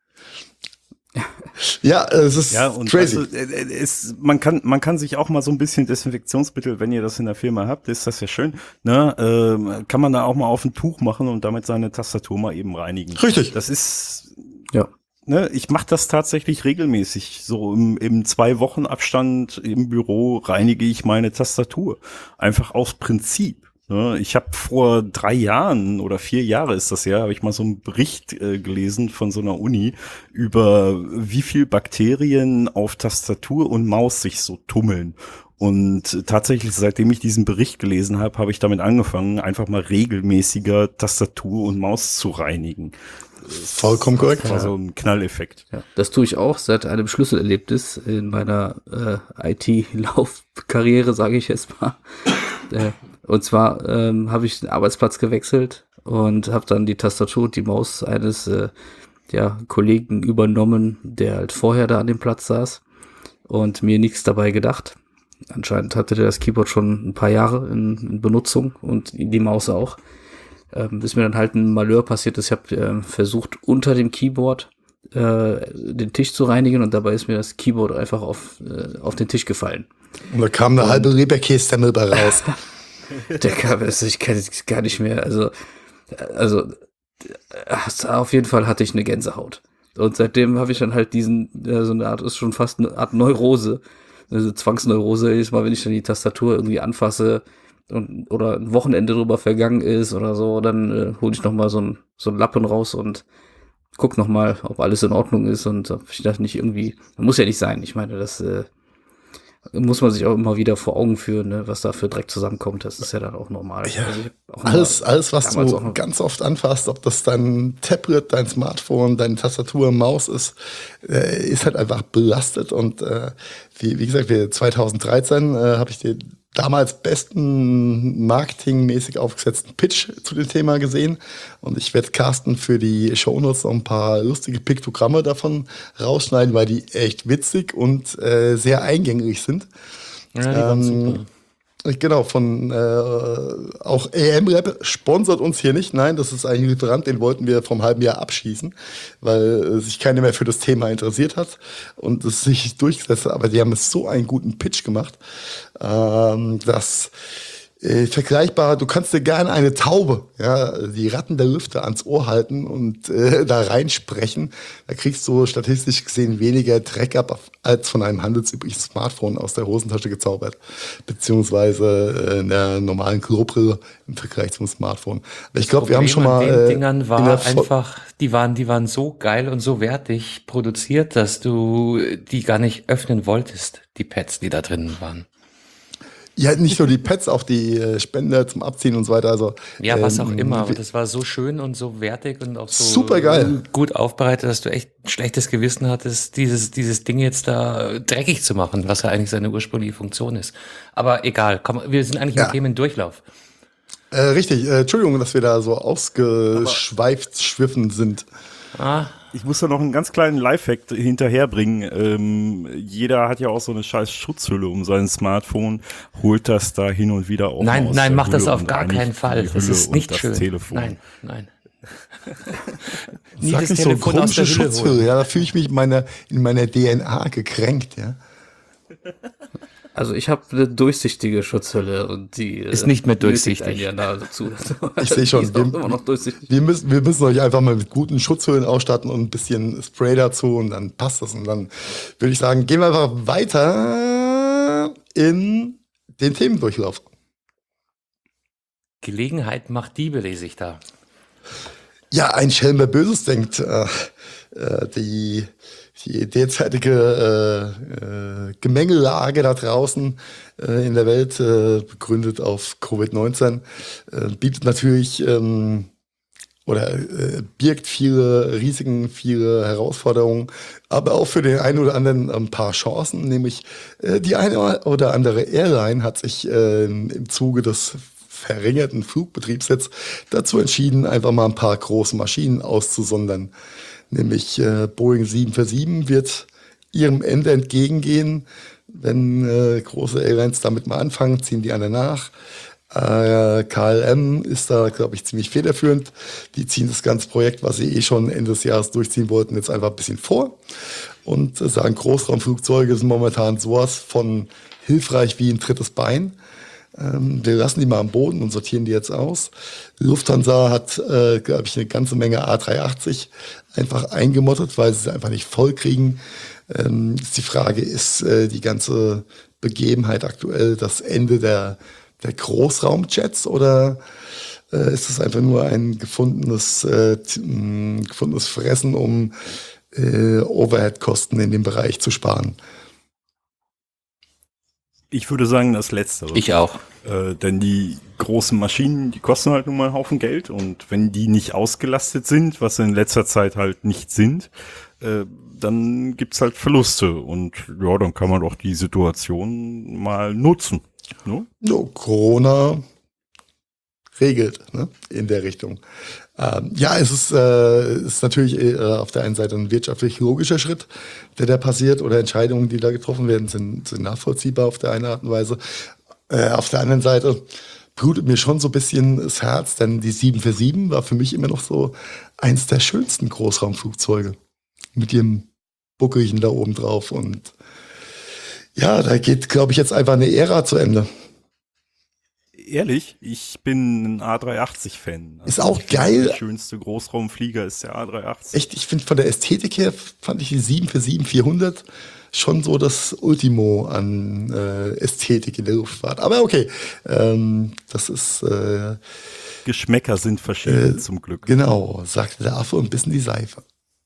Ja, es ist Ja, und crazy. also, äh, äh, es, man kann man kann sich auch mal so ein bisschen Desinfektionsmittel, wenn ihr das in der Firma habt, ist das ja schön, ne? Ähm, kann man da auch mal auf ein Tuch machen und damit seine Tastatur mal eben reinigen. Richtig. Das ist, Ja. ne, ich mache das tatsächlich regelmäßig. So im, im zwei Wochen Abstand im Büro reinige ich meine Tastatur. Einfach aus Prinzip. Ne? Ich habe vor drei Jahren oder vier Jahre ist das ja, habe ich mal so einen Bericht äh, gelesen von so einer Uni über wie viel Bakterien auf Tastatur und Maus sich so tummeln. Und tatsächlich, seitdem ich diesen Bericht gelesen habe, habe ich damit angefangen, einfach mal regelmäßiger Tastatur und Maus zu reinigen. Vollkommen korrekt. Das war so ein Knalleffekt. Ja, das tue ich auch seit einem Schlüsselerlebnis in meiner äh, I T-Laufkarriere, sage ich jetzt mal. äh, und zwar ähm, habe ich den Arbeitsplatz gewechselt und habe dann die Tastatur und die Maus eines äh, ja, Kollegen übernommen, der halt vorher da an dem Platz saß und mir nichts dabei gedacht. Anscheinend hatte der das Keyboard schon ein paar Jahre in, in Benutzung und die Maus auch. Ähm, bis mir dann halt ein Malheur passiert ist. Ich habe ähm, versucht, unter dem Keyboard äh, den Tisch zu reinigen und dabei ist mir das Keyboard einfach auf, äh, auf den Tisch gefallen. Und da kam eine halbe Leberkässemmel bei raus. Der kam, also ich kann es gar nicht mehr, also, also äh, auf jeden Fall hatte ich eine Gänsehaut. Und seitdem habe ich dann halt diesen, äh, so eine Art, ist schon fast eine Art Neurose, also Zwangsneurose, jedes Mal, wenn ich dann die Tastatur irgendwie anfasse und oder ein Wochenende drüber vergangen ist oder so, dann äh, hole ich nochmal so ein so einen Lappen raus und guck nochmal, ob alles in Ordnung ist und ob ich das nicht irgendwie, muss ja nicht sein, ich meine, das äh, muss man sich auch immer wieder vor Augen führen, ne, was da für Dreck zusammenkommt, das ist ja dann auch normal. Ja, also ich hab auch immer alles, alles, was damals du auch noch- ganz oft anfasst, ob das dein Tablet, dein Smartphone, deine Tastatur, Maus ist, äh, ist halt einfach belastet. Und äh, wie, wie gesagt, wir zwanzig dreizehn äh, habe ich den damals besten marketingmäßig aufgesetzten Pitch zu dem Thema gesehen. Und ich werde Carsten für die Shownotes noch ein paar lustige Piktogramme davon rausschneiden, weil die echt witzig und äh, sehr eingängig sind. Ja, die waren Ähm, super. Genau, von äh, auch A M Rap sponsert uns hier nicht. Nein, das ist ein Lieferant, den wollten wir vom halben Jahr abschießen, weil äh, sich keiner mehr für das Thema interessiert hat und es sich durchgesetzt hat. Aber die haben es so einen guten Pitch gemacht, ähm, dass äh, vergleichbar, du kannst dir gerne eine Taube, ja, die Ratten der Lüfte ans Ohr halten und äh, da reinsprechen. Da kriegst du statistisch gesehen weniger Dreck ab als von einem handelsüblichen Smartphone aus der Hosentasche gezaubert, beziehungsweise äh, in der normalen Klobrille im Vergleich zum Smartphone. Aber ich glaube, wir haben schon mal Problem an den äh, Dingern in war der Fol- einfach, die waren, die waren so geil und so wertig produziert, dass du die gar nicht öffnen wolltest, die Pads, die da drinnen waren. ja, nicht nur die Pads, auch die äh, Spender zum Abziehen und so weiter. Also Ja, was auch ähm, immer, aber wir- das war so schön und so wertig und auch so Supergeil. gut aufbereitet, dass du echt ein schlechtes Gewissen hattest, dieses, dieses Ding jetzt da dreckig zu machen, was ja eigentlich seine ursprüngliche Funktion ist. Aber egal, komm, wir sind eigentlich Ja. im Themendurchlauf. Äh, richtig, äh, Entschuldigung, dass wir da so ausgeschweift schwiffen sind. Ah, Ich muss da noch einen ganz kleinen Lifehack hinterherbringen. Ähm, jeder hat ja auch so eine scheiß Schutzhülle um sein Smartphone, holt das da hin und wieder auch mal nein, aus nein, der mach das Hülle auf und gar reinigt keinen Fall. die Das Hülle ist und nicht das schön. Telefon. Nein, nein. Sag nicht so eine komische Schutzhülle, ja, da fühle ich mich in meiner, in meiner D N A gekränkt, ja. Also ich habe eine durchsichtige Schutzhülle und die äh, Ist nicht mehr nötigt durchsichtig. einen ja dazu. Ich sehe schon, Die ist wir- auch immer noch durchsichtig. Wir müssen, wir müssen euch einfach mal mit guten Schutzhüllen ausstatten und ein bisschen Spray dazu und dann passt das. Und dann würde ich sagen, gehen wir einfach weiter in den Themendurchlauf. Gelegenheit macht Diebe, lese ich da. Ja, ein Schelm, wer Böses denkt. Äh, äh, die, die derzeitige äh, äh, Gemengelage da draußen äh, in der Welt, äh, begründet auf Covid neunzehn, äh, bietet natürlich ähm, oder äh, birgt viele Risiken, viele Herausforderungen, aber auch für den einen oder anderen ein paar Chancen, nämlich äh, die eine oder andere Airline hat sich äh, im Zuge des verringerten Flugbetriebs jetzt dazu entschieden, einfach mal ein paar große Maschinen auszusondern. Nämlich äh, Boeing sieben vier sieben wird ihrem Ende entgegengehen. Wenn äh, große Airlines damit mal anfangen, ziehen die anderen nach. Äh, K L M ist da, glaube ich, ziemlich federführend. Die ziehen das ganze Projekt, was sie eh schon Ende des Jahres durchziehen wollten, jetzt einfach ein bisschen vor und äh, sagen, Großraumflugzeuge sind momentan sowas von hilfreich wie ein drittes Bein. Ähm, wir lassen die mal am Boden und sortieren die jetzt aus. Lufthansa hat, äh, glaube ich, eine ganze Menge A drei achtzig einfach eingemottet, weil sie es einfach nicht voll kriegen. Ähm, ist die Frage, ist äh, die ganze Begebenheit aktuell das Ende der der Großraumjets oder äh, ist es einfach nur ein gefundenes, äh, mh, gefundenes Fressen, um äh, Overhead-Kosten in dem Bereich zu sparen? Ich würde sagen, das Letztere. Ich auch. Äh, denn die großen Maschinen, die kosten halt nun mal einen Haufen Geld und wenn die nicht ausgelastet sind, was sie in letzter Zeit halt nicht sind, äh, dann gibt's halt Verluste und ja, dann kann man doch die Situation mal nutzen. No? No, Corona regelt, ne, in der Richtung. Ähm, ja, es ist, äh, ist natürlich äh, auf der einen Seite ein wirtschaftlich logischer Schritt, der da passiert, oder Entscheidungen, die da getroffen werden, sind, sind nachvollziehbar auf der einen Art und Weise. Äh, auf der anderen Seite blutet mir schon so ein bisschen das Herz, denn die sieben vier sieben war für mich immer noch so eins der schönsten Großraumflugzeuge mit ihrem Buckelchen da oben drauf und ja, da geht, glaube ich, jetzt einfach eine Ära zu Ende. Ehrlich, ich bin ein A drei achtzig-Fan. Ist auch geil. Der schönste Großraumflieger ist der A drei achtzig. Echt, ich finde von der Ästhetik her, fand ich die sieben vier sieben vierhundert schon so das Ultimo an äh, Ästhetik in der Luftfahrt. Aber okay, ähm, das ist äh, Geschmäcker sind verschieden, äh, zum Glück. Genau, sagte der Affe und bissen die Seife.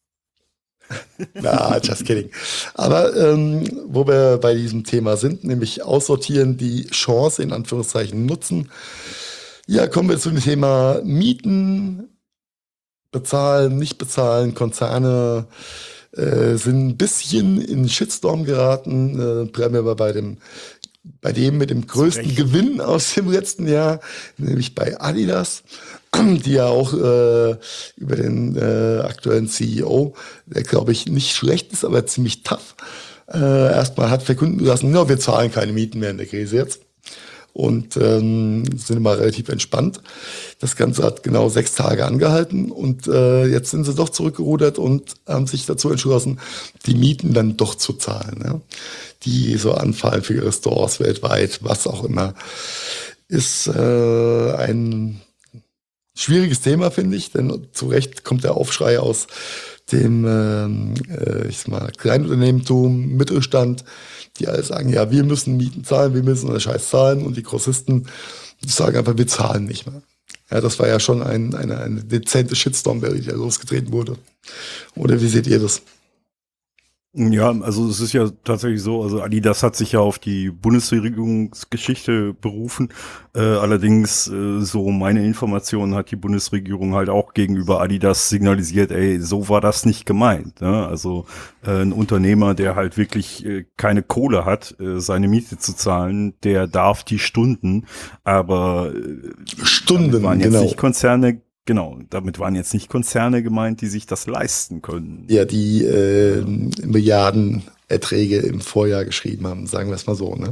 Na, just kidding. Aber ähm, wo wir bei diesem Thema sind, nämlich aussortieren, die Chance in Anführungszeichen nutzen. Ja, kommen wir zu dem Thema Mieten, bezahlen, nicht bezahlen. Konzerne äh, sind ein bisschen in den Shitstorm geraten. Äh, bleiben wir bei dem, bei dem mit dem größten Gewinn aus dem letzten Jahr, nämlich bei Adidas, die ja auch äh, über den äh, aktuellen C E O, der glaube ich nicht schlecht ist, aber ziemlich tough, äh, erstmal hat verkünden lassen, ja, wir zahlen keine Mieten mehr in der Krise jetzt. Und ähm, sind immer relativ entspannt. Das Ganze hat genau sechs Tage angehalten und äh, jetzt sind sie doch zurückgerudert und haben sich dazu entschlossen, die Mieten dann doch zu zahlen, ja? Die so anfallen für ihre Stores weltweit, was auch immer. Ist äh, ein schwieriges Thema, finde ich, denn zu Recht kommt der Aufschrei aus dem ähm, äh, ich sag mal, Kleinunternehmertum, Mittelstand, die alle sagen, ja, wir müssen Mieten zahlen, wir müssen den Scheiß zahlen und die Grossisten sagen einfach, wir zahlen nicht mehr. Ja, das war ja schon ein, eine, eine dezente Shitstorm, die da losgetreten wurde. Oder wie seht ihr das? Ja, also es ist ja tatsächlich so, also Adidas hat sich ja auf die Bundesregierungsgeschichte berufen. Äh, allerdings, äh, so meine Informationen, hat die Bundesregierung halt auch gegenüber Adidas signalisiert, ey, so war das nicht gemeint. Ne? Also äh, ein Unternehmer, der halt wirklich äh, keine Kohle hat, äh, seine Miete zu zahlen, der darf die Stunden, aber äh, Stunden, waren jetzt genau. nicht Konzerne. Genau, damit waren jetzt nicht Konzerne gemeint, die sich das leisten können. Ja, die äh, Milliardenerträge im Vorjahr geschrieben haben, sagen wir es mal so, ne?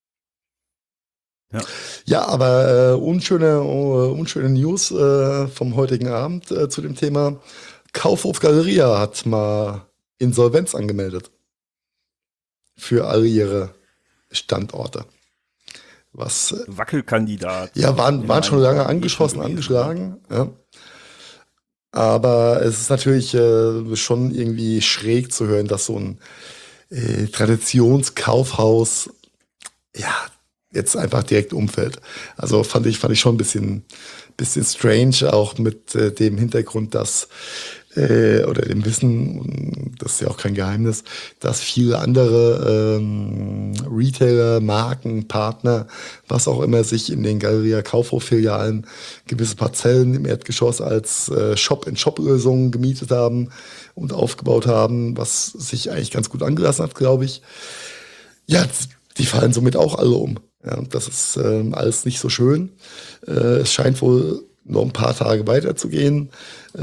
Ja, ja aber äh, unschöne, uh, unschöne News äh, vom heutigen Abend äh, zu dem Thema. Kaufhof Galeria hat mal Insolvenz angemeldet für all ihre Standorte. Was, Wackelkandidat. Ja, waren, waren schon lange angeschossen, angeschlagen. Ja. Aber es ist natürlich äh, schon irgendwie schräg zu hören, dass so ein äh, Traditionskaufhaus ja jetzt einfach direkt umfällt. Also fand ich, fand ich schon ein bisschen, bisschen strange, auch mit äh, dem Hintergrund, dass äh, oder dem Wissen, das ist ja auch kein Geheimnis, dass viele andere ähm, Retailer, Marken, Partner, was auch immer, sich in den Galeria Kaufhof-Filialen gewisse Parzellen im Erdgeschoss als äh, Shop-in-Shop-Lösungen gemietet haben und aufgebaut haben, was sich eigentlich ganz gut angelassen hat, glaube ich. Ja, die fallen somit auch alle um. Ja, und das ist ähm, alles nicht so schön. Äh, es scheint wohl noch ein paar Tage weiterzugehen, äh,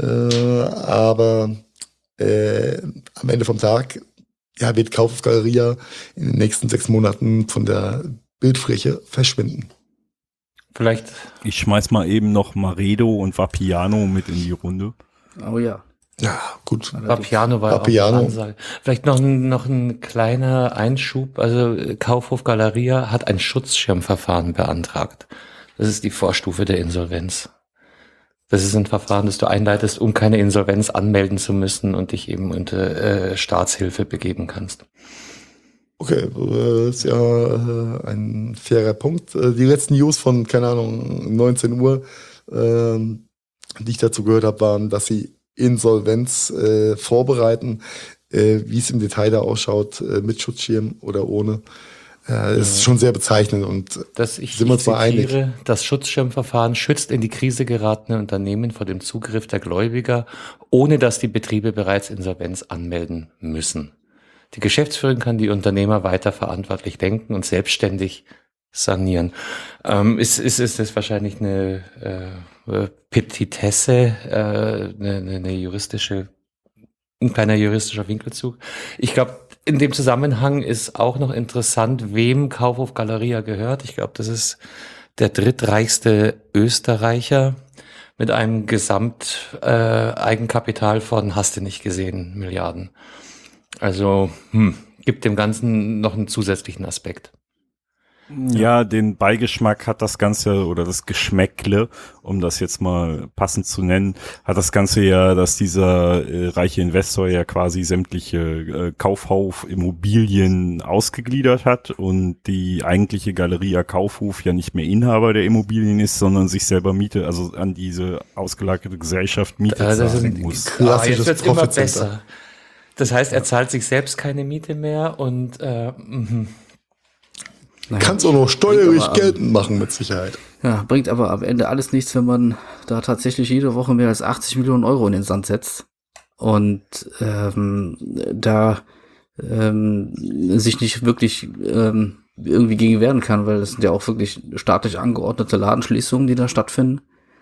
aber äh, am Ende vom Tag ja, wird Kaufhof Galeria in den nächsten sechs Monaten von der Bildfläche verschwinden. Vielleicht. Ich schmeiß mal eben noch Maredo und Vapiano mit in die Runde. Oh ja. Ja, gut. Vapiano war Vapiano. auch eine Ansage. Vielleicht noch ein, noch ein kleiner Einschub. Also Kaufhof Galeria hat ein Schutzschirmverfahren beantragt. Das ist die Vorstufe der Insolvenz. Das ist ein Verfahren, das du einleitest, um keine Insolvenz anmelden zu müssen und dich eben unter äh, Staatshilfe begeben kannst. Okay, äh, ist ja äh, ein fairer Punkt. Äh, die letzten News von, keine Ahnung, neunzehn Uhr, äh, die ich dazu gehört habe, waren, dass sie Insolvenz äh, vorbereiten, äh, wie es im Detail da ausschaut, äh, mit Schutzschirm oder ohne. Äh, ist schon sehr bezeichnend und dass ich, sind wir uns ich mal einig. zitiere, das Schutzschirmverfahren schützt in die Krise geratene Unternehmen vor dem Zugriff der Gläubiger, ohne dass die Betriebe bereits Insolvenz anmelden müssen. Die Geschäftsführung kann die Unternehmer weiter verantwortlich denken und selbstständig sanieren. Ähm, ist, ist, ist das wahrscheinlich eine äh, Petitesse, äh, eine, eine juristische, ein kleiner juristischer Winkelzug. Ich glaube, in dem Zusammenhang ist auch noch interessant, wem Kaufhof Galeria gehört. Ich glaube, das ist der drittreichste Österreicher mit einem Gesamteigenkapital äh, von, hast du nicht gesehen, Milliarden. Also hm, gibt dem Ganzen noch einen zusätzlichen Aspekt. Ja, den Beigeschmack hat das Ganze, oder das Geschmäckle, um das jetzt mal passend zu nennen, hat das Ganze ja, dass dieser äh, reiche Investor ja quasi sämtliche äh, Kaufhof-Immobilien ausgegliedert hat und die eigentliche Galeria Kaufhof ja nicht mehr Inhaber der Immobilien ist, sondern sich selber Miete, also an diese ausgelagerte Gesellschaft Miete Äh, das zahlen ist muss. Ah, jetzt wird's immer Profit Center. besser. Das heißt, er zahlt sich selbst keine Miete mehr und äh, mhm. Naja, Kannst auch noch steuerlich aber, ähm, geltend machen, mit Sicherheit. Ja, bringt aber am Ende alles nichts, wenn man da tatsächlich jede Woche mehr als achtzig Millionen Euro in den Sand setzt und ähm, da ähm, sich nicht wirklich ähm, irgendwie gegen wehren kann, weil das sind ja auch wirklich staatlich angeordnete Ladenschließungen, die da stattfinden.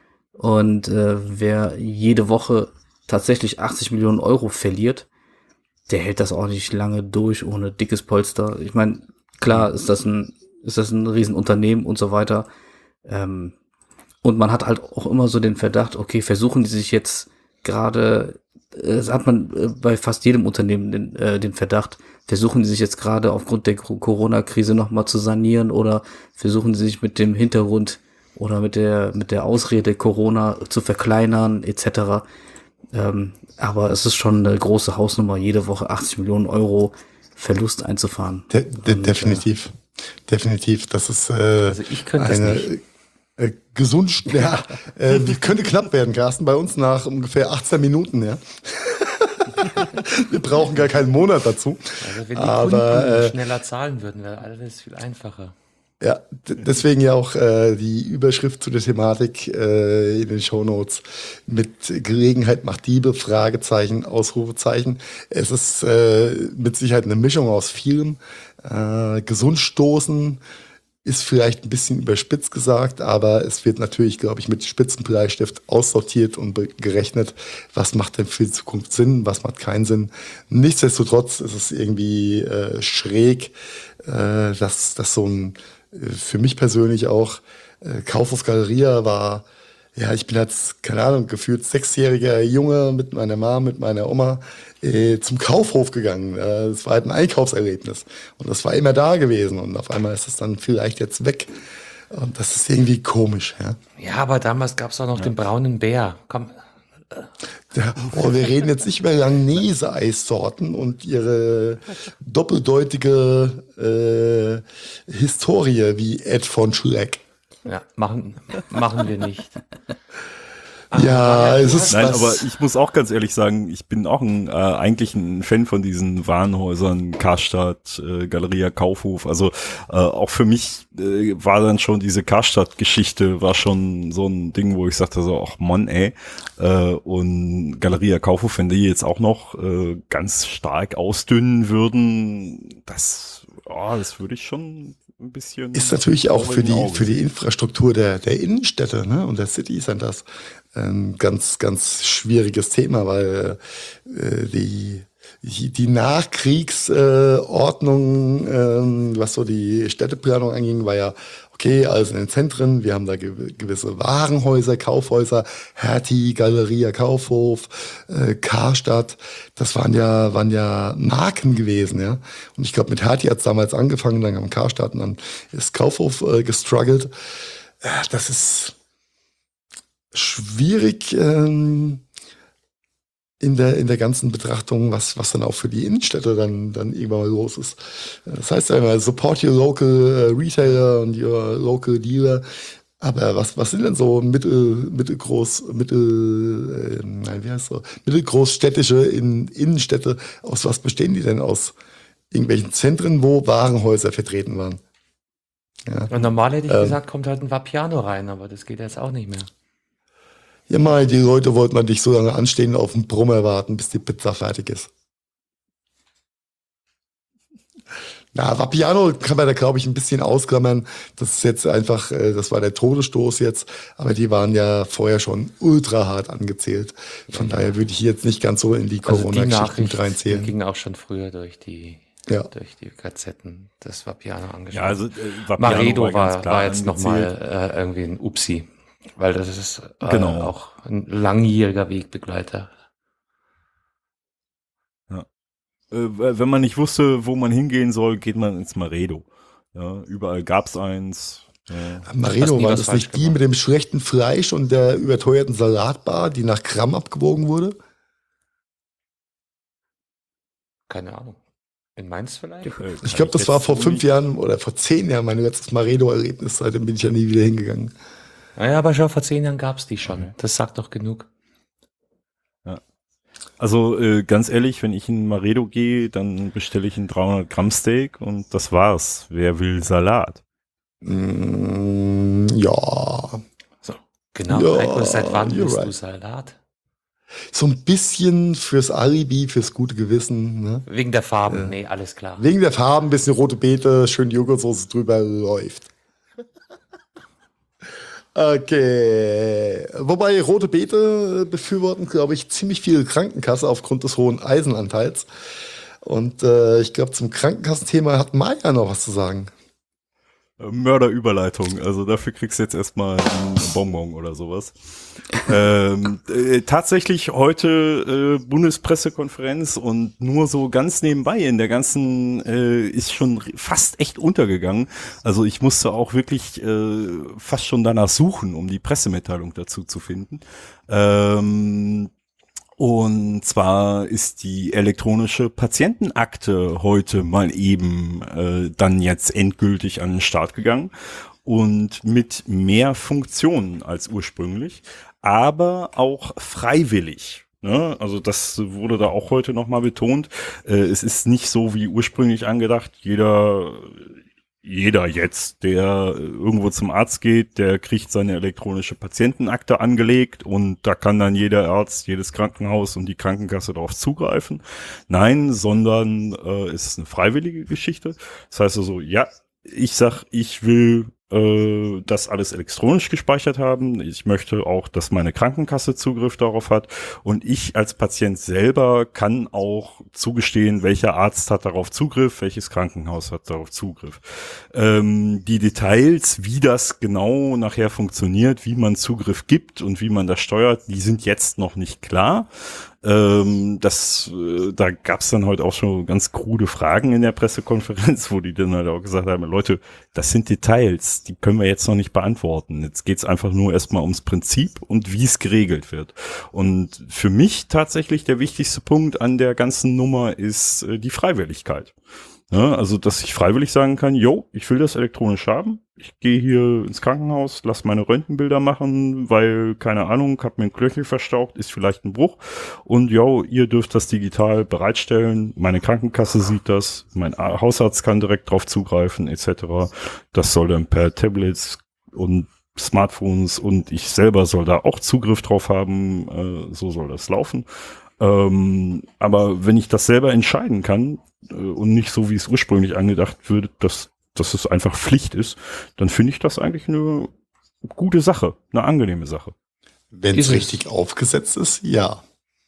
Und äh, wer jede Woche tatsächlich achtzig Millionen Euro verliert, der hält das auch nicht lange durch ohne dickes Polster. Ich meine, klar ist das ein, ist das ein Riesenunternehmen und so weiter. Ähm, und man hat halt auch immer so den Verdacht, okay, versuchen die sich jetzt gerade, äh, das hat man äh, bei fast jedem Unternehmen den, äh, den Verdacht, versuchen die sich jetzt gerade aufgrund der Corona-Krise nochmal zu sanieren oder versuchen sie sich mit dem Hintergrund oder mit der, mit der Ausrede Corona zu verkleinern, et cetera. Ähm, aber es ist schon eine große Hausnummer, jede Woche achtzig Millionen Euro Verlust einzufahren. De de Und, definitiv. Äh, definitiv. Das ist äh, Also ich könnte das eine nicht. Äh, gesund, ja, äh, könnte knapp werden, Carsten, bei uns nach ungefähr achtzehn Minuten, ja. Wir brauchen gar keinen Monat dazu. Also wenn die Aber, Kunden äh, schneller zahlen würden, wäre alles viel einfacher. Ja, deswegen ja auch äh, die Überschrift zu der Thematik äh, in den Shownotes mit Gelegenheit macht Diebe, Fragezeichen, Ausrufezeichen. Es ist äh, mit Sicherheit eine Mischung aus vielem. Äh, gesund stoßen ist vielleicht ein bisschen überspitzt gesagt, aber es wird natürlich, glaube ich, mit Spitzenbleistift aussortiert und gerechnet, was macht denn für die Zukunft Sinn, was macht keinen Sinn. Nichtsdestotrotz ist es irgendwie äh, schräg, äh, dass, dass so ein für mich persönlich auch, äh, Kaufhof Galeria war, ja, ich bin als, keine Ahnung, gefühlt sechsjähriger Junge mit meiner Mom, mit meiner Oma äh, zum Kaufhof gegangen. Äh, das war halt ein Einkaufserlebnis. Und das war immer da gewesen. Und auf einmal ist es dann vielleicht jetzt weg. Und das ist irgendwie komisch, ja. Ja, aber damals gab es auch noch ja. den braunen Bär. Komm, Ja, oh, wir reden jetzt nicht über Langnese-Eissorten und ihre doppeldeutige äh, Historie wie Ed von Schleck. Ja, machen, machen wir nicht. Ja, es ist Nein, was, aber ich muss auch ganz ehrlich sagen, ich bin auch ein, äh, eigentlich ein Fan von diesen Warenhäusern, Karstadt, äh, Galeria Kaufhof. Also äh, auch für mich äh, war dann schon diese Karstadt-Geschichte war schon so ein Ding, wo ich sagte so, ach Mann, ey. Äh, und Galeria Kaufhof, wenn die jetzt auch noch äh, ganz stark ausdünnen würden, das, oh, das würde ich schon ein bisschen. ist natürlich auch für die, Auge für die sehen. Infrastruktur der, der Innenstädte, ne, und der City Centers ein ganz, ganz schwieriges Thema, weil äh, die, die die Nachkriegsordnung, äh, Ordnung, ähm, was so die Städteplanung anging, war ja okay, also in den Zentren, wir haben da gew gewisse Warenhäuser, Kaufhäuser, Hertie, Galeria Kaufhof, äh, Karstadt, das waren ja waren ja Marken gewesen, ja. Und ich glaube, mit Hertie hat's damals angefangen, dann kam Karstadt und dann ist Kaufhof äh, gestruggelt. Äh, das ist schwierig ähm, in der in der ganzen Betrachtung, was was dann auch für die Innenstädte dann dann irgendwann mal los ist. Das heißt ja immer, support your local äh, retailer und your local dealer. Aber was was sind denn so mittel mittelgroß mittel äh, nein wie heißt so mittelgroßstädtische in Innenstädte, aus was bestehen die denn? Aus irgendwelchen Zentren, wo Warenhäuser vertreten waren? Ja. Und normal hätte ich Ähm. gesagt, kommt halt ein Vapiano rein, aber das geht jetzt auch nicht mehr. Ja, mal, die Leute wollten man nicht so lange anstehen, auf den Brummer warten, bis die Pizza fertig ist. Na, Vapiano kann man da, glaube ich, ein bisschen ausklammern. Das ist jetzt einfach, äh, das war der Todesstoß jetzt, aber die waren ja vorher schon ultra hart angezählt. Von Ja, daher würde ich hier jetzt nicht ganz so in die Also die Corona-Geschichte Nachricht mit die reinzählen. ging auch schon früher durch die, Ja. durch die Gazetten, das Vapiano angeschaut. Ja, also äh, Vapiano Maredo ganz war, klar war jetzt angezählt. nochmal äh, irgendwie ein Upsi, weil das ist äh, Genau. auch ein langjähriger Wegbegleiter. Äh, wenn man nicht wusste, wo man hingehen soll, geht man ins Maredo. Ja, überall gab's eins. Ja. Hast Maredo, nie war was das falsch nicht die gemacht. mit dem schlechten Fleisch und der überteuerten Salatbar, die nach Gramm abgewogen wurde? Keine Ahnung. In Mainz vielleicht? Äh, Ich kann glaube, das jetzt war vor so fünf nicht- Jahren oder vor zehn Jahren mein letztes Maredo-Erlebnis. Seitdem bin ich ja nie wieder hingegangen. Naja, aber schon vor zehn Jahren gab's die schon. Okay. Das sagt doch genug. Also äh, ganz ehrlich, wenn ich in Maredo gehe, dann bestelle ich ein dreihundert Gramm Steak und das war's. Wer will Salat? Mm, ja, Genau, Ja, Heiko, seit wann you're isst du right. Salat? so ein bisschen fürs Alibi, fürs gute Gewissen. Ne? Wegen der Farben? Ja. Nee, alles klar. Wegen der Farben, bisschen rote Beete, schön Joghurtsoße drüber, läuft. Okay. Wobei rote Beete befürworten, glaube ich, ziemlich viele Krankenkasse aufgrund des hohen Eisenanteils. Und äh, ich glaube, zum Krankenkassenthema hat Maya noch was zu sagen. Äh, Mörderüberleitung, also dafür kriegst du jetzt erstmal einen Bonbon oder sowas. ähm, äh, tatsächlich heute äh, Bundespressekonferenz und nur so ganz nebenbei in der ganzen äh, ist schon fast echt untergegangen. Also ich musste auch wirklich äh, fast schon danach suchen, um die Pressemitteilung dazu zu finden. Ähm, Und zwar ist die elektronische Patientenakte heute mal eben äh, dann jetzt endgültig an den Start gegangen und mit mehr Funktionen als ursprünglich, aber auch freiwillig. Ne? Also das wurde da auch heute nochmal betont. Äh, es ist nicht so wie ursprünglich angedacht, jeder Jeder jetzt, der irgendwo zum Arzt geht, der kriegt seine elektronische Patientenakte angelegt und da kann dann jeder Arzt, jedes Krankenhaus und die Krankenkasse darauf zugreifen. Nein, sondern äh, es ist eine freiwillige Geschichte. Das heißt also, ja, ich sag, ich will äh, das alles elektronisch gespeichert haben. Ich möchte auch, dass meine Krankenkasse Zugriff darauf hat und ich als Patient selber kann auch zugestehen, welcher Arzt hat darauf Zugriff, welches Krankenhaus hat darauf Zugriff. Ähm, die Details, wie das genau nachher funktioniert, wie man Zugriff gibt und wie man das steuert, die sind jetzt noch nicht klar. Ähm, das, äh, da gab es dann heute auch schon ganz krude Fragen in der Pressekonferenz, wo die dann halt auch gesagt haben, Leute, das sind Details. das, die können wir jetzt noch nicht beantworten. Jetzt geht's einfach nur erstmal ums Prinzip und wie es geregelt wird. Und für mich tatsächlich der wichtigste Punkt an der ganzen Nummer ist äh, die Freiwilligkeit. Ja, also, dass ich freiwillig sagen kann, jo, ich will das elektronisch haben. Ich gehe hier ins Krankenhaus, lass meine Röntgenbilder machen, weil, keine Ahnung, hab mir ein Knöchel verstaucht, ist vielleicht ein Bruch. Und jo, ihr dürft das digital bereitstellen. Meine Krankenkasse sieht das, mein Hausarzt kann direkt drauf zugreifen, et cetera. Das soll dann per Tablets und Smartphones und ich selber soll da auch Zugriff drauf haben. Äh, so soll das laufen. Ähm, aber wenn ich das selber entscheiden kann äh, und nicht so, wie es ursprünglich angedacht würde, dass, dass es einfach Pflicht ist, dann finde ich das eigentlich eine gute Sache, eine angenehme Sache. Wenn es richtig aufgesetzt ist, ja.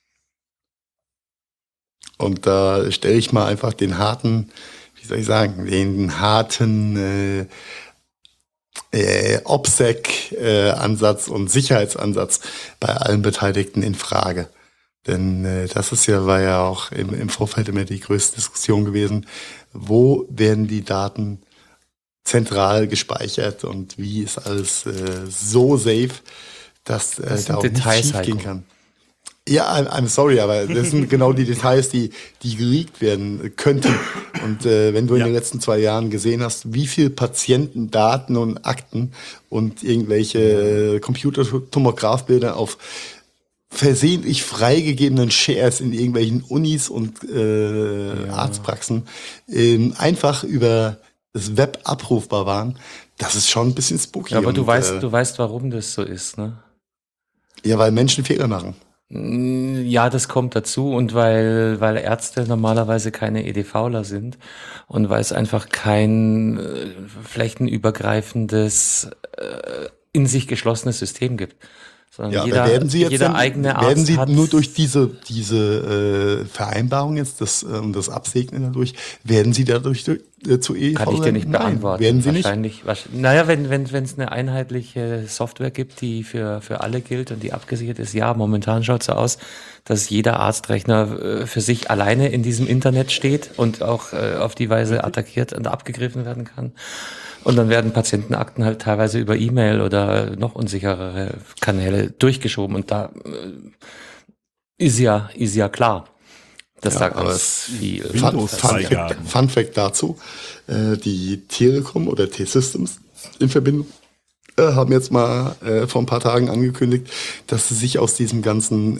Und da stelle ich mal einfach den harten, wie soll ich sagen, den harten äh, äh, OPSEC-Ansatz äh, und Sicherheitsansatz bei allen Beteiligten in Frage. Denn äh, das ist ja, war ja auch im, im Vorfeld immer die größte Diskussion gewesen. Wo werden die Daten zentral gespeichert und wie ist alles äh, so safe, dass äh, Das da sind auch Details, nichts schief gehen Heiko. kann? Ja, I'm, I'm sorry, aber das sind genau die Details, die, die geleakt werden könnten. Und äh, wenn du in Ja. den letzten zwei Jahren gesehen hast, wie viel Patientendaten und Akten und irgendwelche äh, Computertomograph-Bilder auf versehentlich freigegebenen Shares in irgendwelchen Unis und äh, Ja. Arztpraxen ähm, einfach über das Web abrufbar waren, das ist schon ein bisschen spooky. Ja, aber du und, weißt, äh, du weißt, warum das so ist, ne? ja, weil Menschen Fehler machen. Mm, Ja, das kommt dazu und weil, weil Ärzte normalerweise keine EDVler sind und weil es einfach kein äh, flächenübergreifendes, äh, in sich geschlossenes System gibt. Sondern Ja, jeder, aber werden Sie jetzt jeder denn, eigene Arzt werden Sie hat, nur durch diese diese äh, Vereinbarung jetzt das äh, und das Absegnen dadurch, werden Sie dadurch äh, zu E D V? kann ich dir nicht Nein, beantworten. werden Sie nicht? wahrscheinlich, wahrscheinlich. Naja, wenn wenn wenn es eine einheitliche Software gibt, die für für alle gilt und die abgesichert ist, ja, momentan schaut es so aus, dass jeder Arztrechner äh, für sich alleine in diesem Internet steht und auch äh, auf die Weise attackiert und abgegriffen werden kann. Und dann werden Patientenakten halt teilweise über E-Mail oder noch unsicherere Kanäle durchgeschoben. Und da äh, ist ja, ist ja klar, dass Ja, da aber ganz viel Fun, Fun, Windows-Freigaben. Fact, Fun Fact dazu, äh, die Telekom oder T-Systems in Verbindung äh, haben jetzt mal äh, vor ein paar Tagen angekündigt, dass sie sich aus diesem ganzen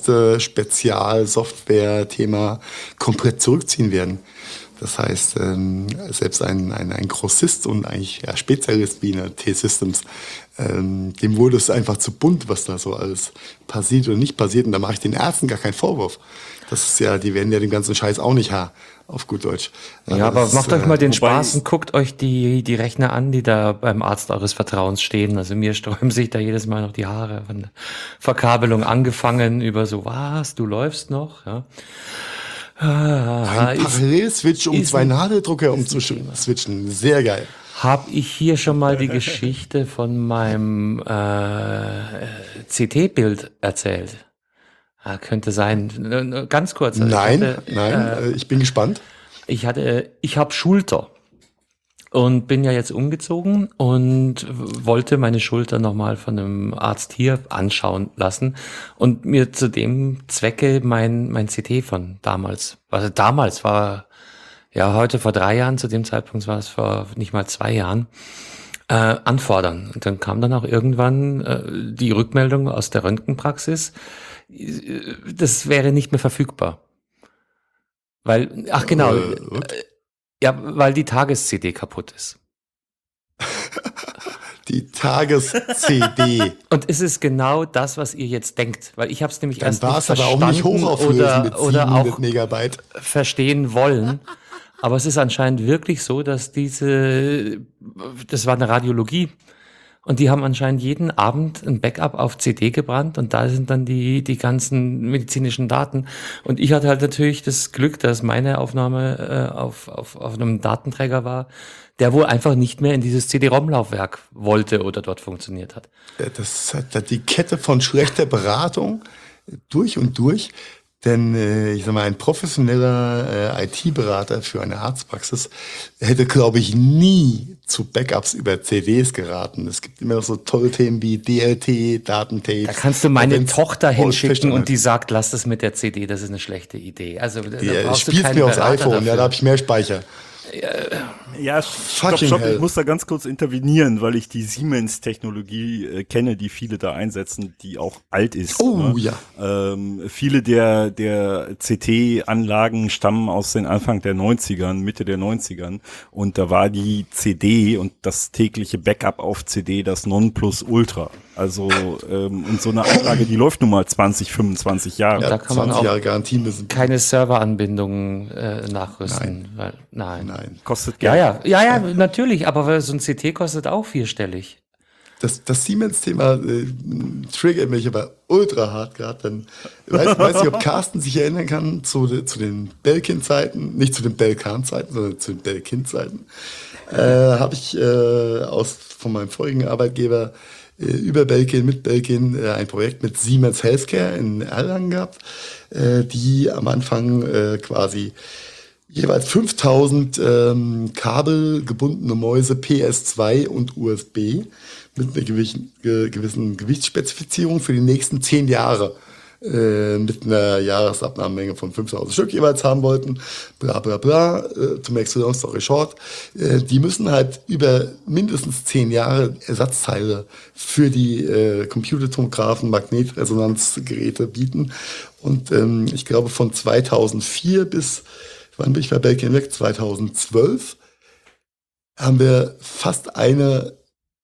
Ärzte-Spezial-Software-Thema komplett zurückziehen werden. Das heißt, ähm, selbst ein, ein, ein Grossist und eigentlich ja, Spezialist wie eine T-Systems, ähm, dem wurde es einfach zu bunt, was da so alles passiert oder nicht passiert. Und da mache ich den Ärzten gar keinen Vorwurf. Das ist ja, die werden ja den ganzen Scheiß auch nicht Haar, auf gut Deutsch. Ja, aber das ist, macht euch äh, mal den wobei- Spaß und guckt euch die, die Rechner an, die da beim Arzt eures Vertrauens stehen. Also mir sträuben sich da jedes Mal noch die Haare von der Verkabelung angefangen über so, was, du läufst noch? Ja. Ah, Ein ist, Parallel-Switch, um ist zwei ein- Nadeldrucker ist ein umzuswitchen. Sehr geil. Hab ich hier schon mal die Geschichte von meinem äh, C T-Bild erzählt? Ah, könnte sein. N- n- Ganz kurz. Also Nein, ich hatte, nein, Äh, äh, ich bin gespannt. ich hatte, ich habe Schulter und bin ja jetzt umgezogen und w- wollte meine Schulter nochmal von einem Arzt hier anschauen lassen und mir zu dem Zwecke mein mein C T von damals, also damals war ja heute vor drei Jahren, zu dem Zeitpunkt war es vor nicht mal zwei Jahren, äh, anfordern. Und dann kam dann auch irgendwann äh, die Rückmeldung aus der Röntgenpraxis, äh, das wäre nicht mehr verfügbar. Weil, ach genau, Äh, what? ja, weil die Tages-C D kaputt ist. Die Tages-C D. Und es ist genau das, was ihr jetzt denkt, weil ich habe es nämlich Dann erst war nicht es aber auch verstanden nicht hochauflösend oder, mit oder siebenhundert auch Megabyte. verstehen wollen. Aber es ist anscheinend wirklich so, dass diese, das war eine Radiologie und die haben anscheinend jeden Abend ein Backup auf C D gebrannt und da sind dann die, die ganzen medizinischen Daten. Und ich hatte halt natürlich das Glück, dass meine Aufnahme äh, auf, auf, auf einem Datenträger war, der wohl einfach nicht mehr in dieses C D-ROM-Laufwerk wollte oder dort funktioniert hat. Das hat die Kette von schlechter Beratung durch und durch. Denn äh, ich sag mal, ein professioneller äh, I T-Berater für eine Arztpraxis hätte, glaube ich, nie zu Backups über C Ds geraten. Es gibt immer noch so tolle Themen wie D L T, Datentapes. Da kannst du meine Tochter hinschicken und die ist. sagt, lass das mit der C D, das ist eine schlechte Idee. Also da Ja, brauchst du spiel's keinen mir aufs Berater iPhone, dafür. ja, da habe ich mehr Speicher. Ja, stopp, Fucking stopp, hell. ich muss da ganz kurz intervenieren, weil ich die Siemens-Technologie äh, kenne, die viele da einsetzen, die auch alt ist. Oh, ne? ja. Ähm, viele der, der C T-Anlagen stammen aus den Anfang der neunzigern, Mitte der neunzigern und da war die C D und das tägliche Backup auf C D das Nonplusultra. Also ähm, und so eine Anlage, die läuft nun mal zwanzig, fünfundzwanzig Jahre. Ja, da kann man zwanzig auch Jahre Garantie müssen. keine Serveranbindungen äh, nachrüsten. Weil, nein. Nein. Kostet Ja, Geld. ja, ja, ja, natürlich, aber so ein C T kostet auch vierstellig. Das, das Siemens-Thema äh, triggert mich aber ultra hart gerade. Denn weiß, weiß nicht, ob Carsten sich erinnern kann zu, de, zu den Belkin-Zeiten, nicht zu den Belkan-Zeiten, sondern zu den Belkin-Zeiten. Äh, Habe ich äh, aus von meinem vorigen Arbeitgeber äh, über Belkin, mit Belkin äh, ein Projekt mit Siemens Healthcare in Erlangen gehabt, äh, die am Anfang äh, quasi jeweils fünftausend ähm, kabelgebundene Mäuse P S zwei und U S B mit einer gewissen, ge, gewissen Gewichtsspezifizierung für die nächsten zehn Jahre äh, mit einer Jahresabnahmemenge von fünftausend Stück jeweils haben wollten. Bla bla bla, äh, to make the long story short. Äh, die müssen halt über mindestens zehn Jahre Ersatzteile für die äh, Computertomographen, Magnetresonanzgeräte bieten. Und ähm, ich glaube von zweitausendvier bis wann bin ich bei Belkin weg? zweitausendzwölf haben wir fast eine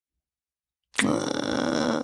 äh,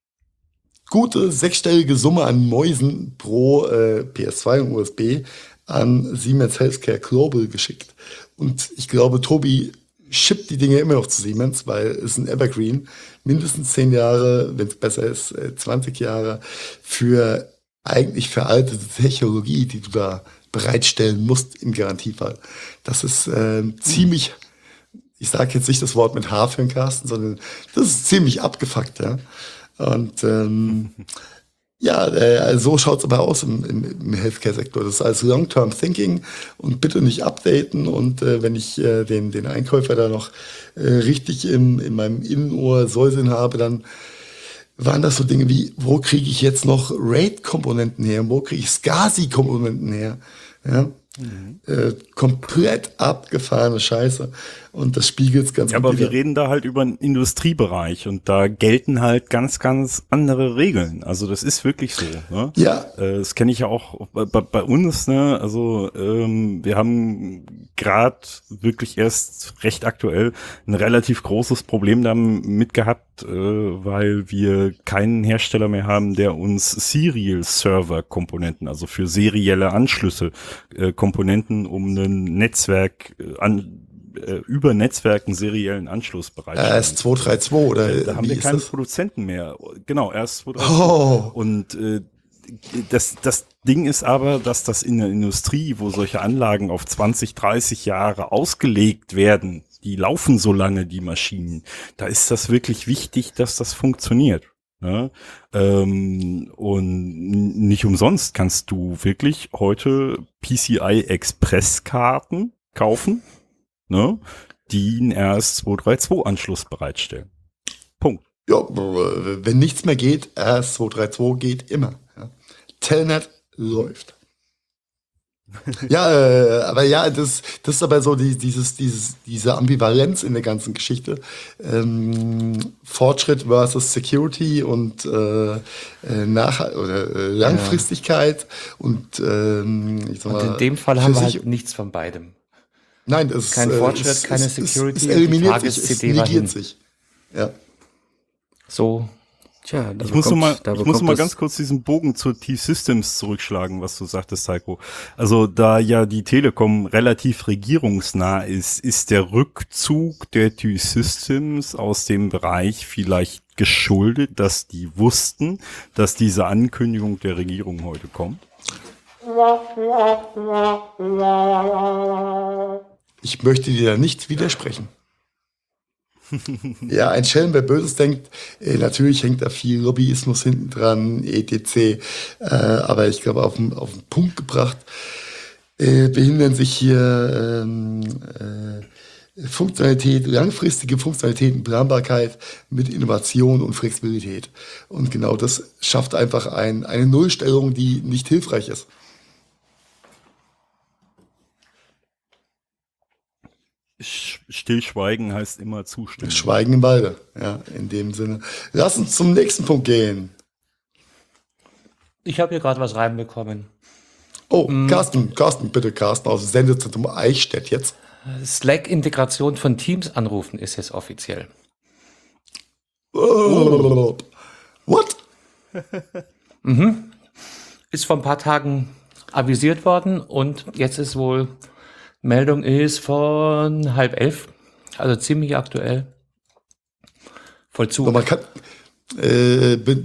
gute sechsstellige Summe an Mäusen pro äh, P S zwei und U S B an Siemens Healthcare Global geschickt. Und ich glaube, Tobi shippt die Dinge immer noch zu Siemens, weil es ist ein Evergreen. Mindestens zehn Jahre, wenn es besser ist, äh, zwanzig Jahre für eigentlich veraltete Technologie, die du da bereitstellen musst im Garantiefall. Das ist äh, ziemlich, ich sage jetzt nicht das Wort mit H für den Carsten, sondern das ist ziemlich abgefuckt, ja. Und ähm, ja, äh, also so schaut's aber aus im, im, im Healthcare-Sektor. Das ist alles Long-Term Thinking und bitte nicht updaten. Und äh, wenn ich äh, den, den Einkäufer da noch äh, richtig im, in meinem Innenohr säuseln habe, dann waren das so Dinge wie, wo kriege ich jetzt noch RAID-Komponenten her, wo kriege ich SCSI-Komponenten her? Ja? Mhm. Äh, komplett abgefahrene Scheiße. Und das spiegelt es ganz ja, gut aber wieder. wir reden da halt über einen Industriebereich und da gelten halt ganz, ganz andere Regeln. Also das ist wirklich so. Ne? Ja. Äh, das kenne ich ja auch bei, bei, bei uns. Ne? Also ähm, wir haben gerade wirklich erst recht aktuell ein relativ großes Problem damit gehabt, äh, weil wir keinen Hersteller mehr haben, der uns Serial-Server-Komponenten, also für serielle Anschlüsse, äh, Komponenten um ein Netzwerk äh, an über Netzwerken seriellen Anschluss bereitstellen. R S zwei drei zwei oder Da haben wie wir ist keine das? Produzenten mehr. Genau, R S zwei drei zwei. Oh. Und äh, das, das Ding ist aber, dass das in der Industrie, wo solche Anlagen auf zwanzig, dreißig Jahre ausgelegt werden, die laufen so lange, die Maschinen, da ist das wirklich wichtig, dass das funktioniert. Ne? Ähm, und nicht umsonst kannst du wirklich heute P C I-Express-Karten kaufen, ne, die einen R S zwei drei zwei Anschluss bereitstellen. Punkt. Ja, wenn nichts mehr geht, R S zwei drei zwei geht immer. Ja. Telnet läuft. Ja, äh, aber ja, das, das ist aber so die, dieses, dieses, diese Ambivalenz in der ganzen Geschichte. Ähm, Fortschritt versus Security und äh, äh, Nach oder äh, Langfristigkeit ja. und ähm, ich sag mal, und in dem Fall haben wir halt nichts von beidem. Nein, es kein Fortschritt, es, keine es, Security, es, es eliminiert sich, Tages-C es D war hin. negiert sich. Ja. So. Tja, da ich muss noch mal, da ich muss noch mal es- ganz kurz diesen Bogen zu T-Systems zurückschlagen, was du sagtest, Heiko. Also da ja die Telekom relativ regierungsnah ist, ist der Rückzug der T-Systems aus dem Bereich vielleicht geschuldet, dass die wussten, dass diese Ankündigung der Regierung heute kommt? Ich möchte dir da nicht widersprechen. Ja, ein Schelm, wer Böses denkt, äh, natürlich hängt da viel Lobbyismus hinten dran, et cetera. Äh, aber ich glaube, auf den, auf den Punkt gebracht, äh, behindern sich hier ähm, äh, Funktionalität, langfristige Funktionalität und Planbarkeit mit Innovation und Flexibilität. Und genau das schafft einfach ein, eine Nullstellung, die nicht hilfreich ist. Sch- Stillschweigen heißt immer zustimmen. Schweigen im Walde, ja, in dem Sinne. Lass uns zum nächsten Punkt gehen. Ich habe hier gerade was reinbekommen. Oh, Carsten, Carsten, bitte, Carsten aus dem Sendezentrum Eichstätt jetzt. Slack-Integration von Teams anrufen ist jetzt offiziell. Oh. What? Ist vor ein paar Tagen avisiert worden und jetzt ist wohl, Meldung ist von halb elf, also ziemlich aktuell. Vollzug. Man kann, äh, be,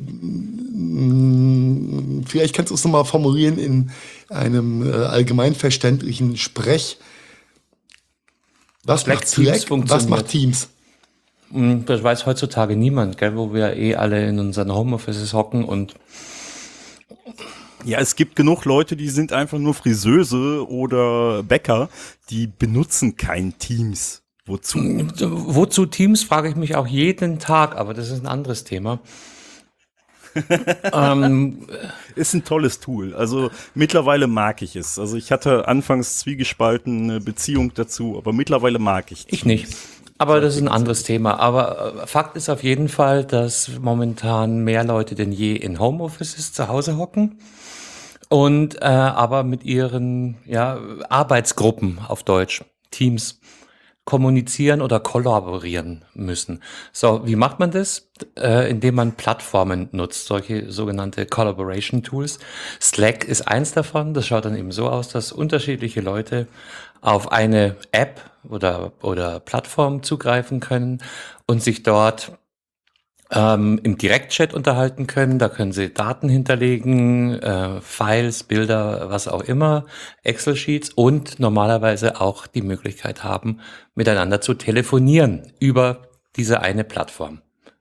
mh, vielleicht kannst du es nochmal formulieren in einem äh, allgemeinverständlichen Sprech. Was Slack macht Teams Slack? Was funktioniert. macht Teams? Mm, Das weiß heutzutage niemand, gell, wo wir eh alle in unseren Homeoffices hocken und Ja, es gibt genug Leute, die sind einfach nur Friseuse oder Bäcker, die benutzen kein Teams. Wozu? wozu Teams, frage ich mich auch jeden Tag, aber das ist ein anderes Thema. ähm, Ist ein tolles Tool. Also mittlerweile mag ich es. Also ich hatte anfangs zwiegespalten eine Beziehung dazu, aber mittlerweile mag ich Ich nicht. Aber das ist ein anderes Thema. Aber äh, Fakt ist auf jeden Fall, dass momentan mehr Leute denn je in Homeoffices zu Hause hocken und äh, aber mit ihren ja, Arbeitsgruppen auf Deutsch, Teams, kommunizieren oder kollaborieren müssen. So, wie macht man das? Äh, indem man Plattformen nutzt, solche sogenannte Collaboration Tools. Slack ist eins davon. Das schaut dann eben so aus, dass unterschiedliche Leute auf eine App oder, oder Plattform zugreifen können und sich dort ähm, im Direktchat unterhalten können. Da können sie Daten hinterlegen, äh, Files, Bilder, was auch immer, Excel-Sheets und normalerweise auch die Möglichkeit haben, miteinander zu telefonieren über diese eine Plattform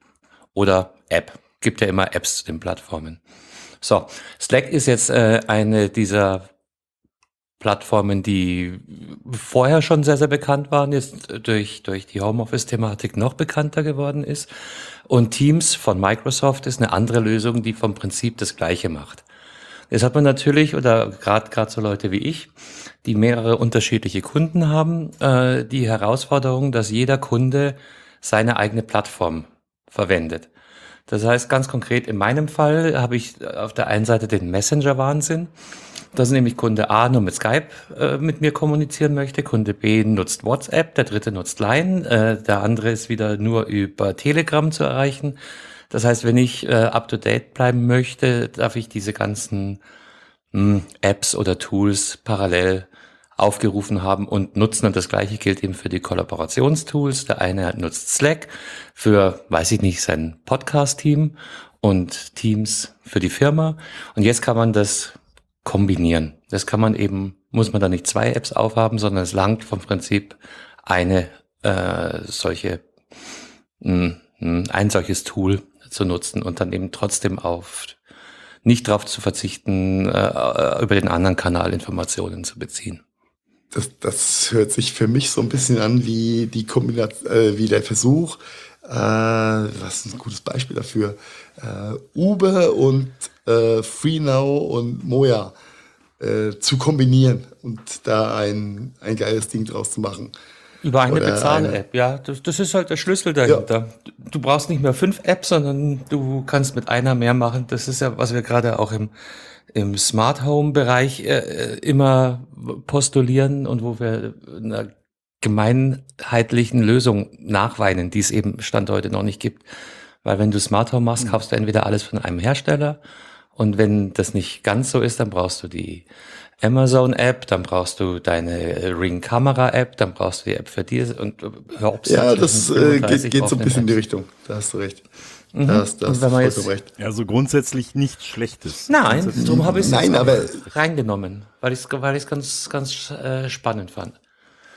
oder App. Gibt ja immer Apps zu den Plattformen. So, Slack ist jetzt äh, eine dieser Plattformen, die vorher schon sehr, sehr bekannt waren, jetzt durch, durch die Homeoffice-Thematik noch bekannter geworden ist. Und Teams von Microsoft ist eine andere Lösung, die vom Prinzip das Gleiche macht. Jetzt hat man natürlich, oder gerade gerade so Leute wie ich, die mehrere unterschiedliche Kunden haben, äh, die Herausforderung, dass jeder Kunde seine eigene Plattform verwendet. Das heißt, ganz konkret in meinem Fall habe ich auf der einen Seite den Messenger-Wahnsinn, dass nämlich Kunde A nur mit Skype äh, mit mir kommunizieren möchte, Kunde B nutzt WhatsApp, der dritte nutzt Line, äh, der andere ist wieder nur über Telegram zu erreichen. Das heißt, wenn ich äh, up-to-date bleiben möchte, darf ich diese ganzen mh, Apps oder Tools parallel aufgerufen haben und nutzen. Und das Gleiche gilt eben für die Kollaborationstools. Der eine nutzt Slack für, weiß ich nicht, sein Podcast-Team und Teams für die Firma. Und jetzt kann man das kombinieren. Das kann man eben, muss man da nicht zwei Apps aufhaben, sondern es langt vom Prinzip eine äh, solche, mh, mh, ein solches Tool zu nutzen und dann eben trotzdem auf nicht darauf zu verzichten, äh, über den anderen Kanal Informationen zu beziehen. Das, das hört sich für mich so ein bisschen an wie die Kombination, äh, wie der Versuch, äh, was ist ein gutes Beispiel dafür, äh, Uber und äh, FreeNow und Moja äh, zu kombinieren und da ein, ein geiles Ding draus zu machen. Über eine Oder Bezahl-App, ja. Das, das ist halt der Schlüssel dahinter. Du, du brauchst nicht mehr fünf Apps, sondern du kannst mit einer mehr machen. Das ist ja, was wir gerade auch im, im Smart Home Bereich äh, immer postulieren und wo wir einer gemeinheitlichen Lösung nachweinen, die es eben Stand heute noch nicht gibt. Weil wenn du Smart Home machst, kaufst du entweder alles von einem Hersteller und wenn das nicht ganz so ist, dann brauchst du die Amazon-App, dann brauchst du deine Ring-Kamera-App, dann brauchst du die App für die und hör auf, Ja, das äh, geht, geht so ein bisschen in die Richtung. Da hast du recht. Mhm. Da hast, da Und hast wenn du man vollkommen jetzt- recht. Also grundsätzlich nichts Schlechtes. Nein, Grundsätzlich- darum habe ich es Nein, aber- reingenommen, weil ich es weil ich's ganz, ganz äh, spannend fand.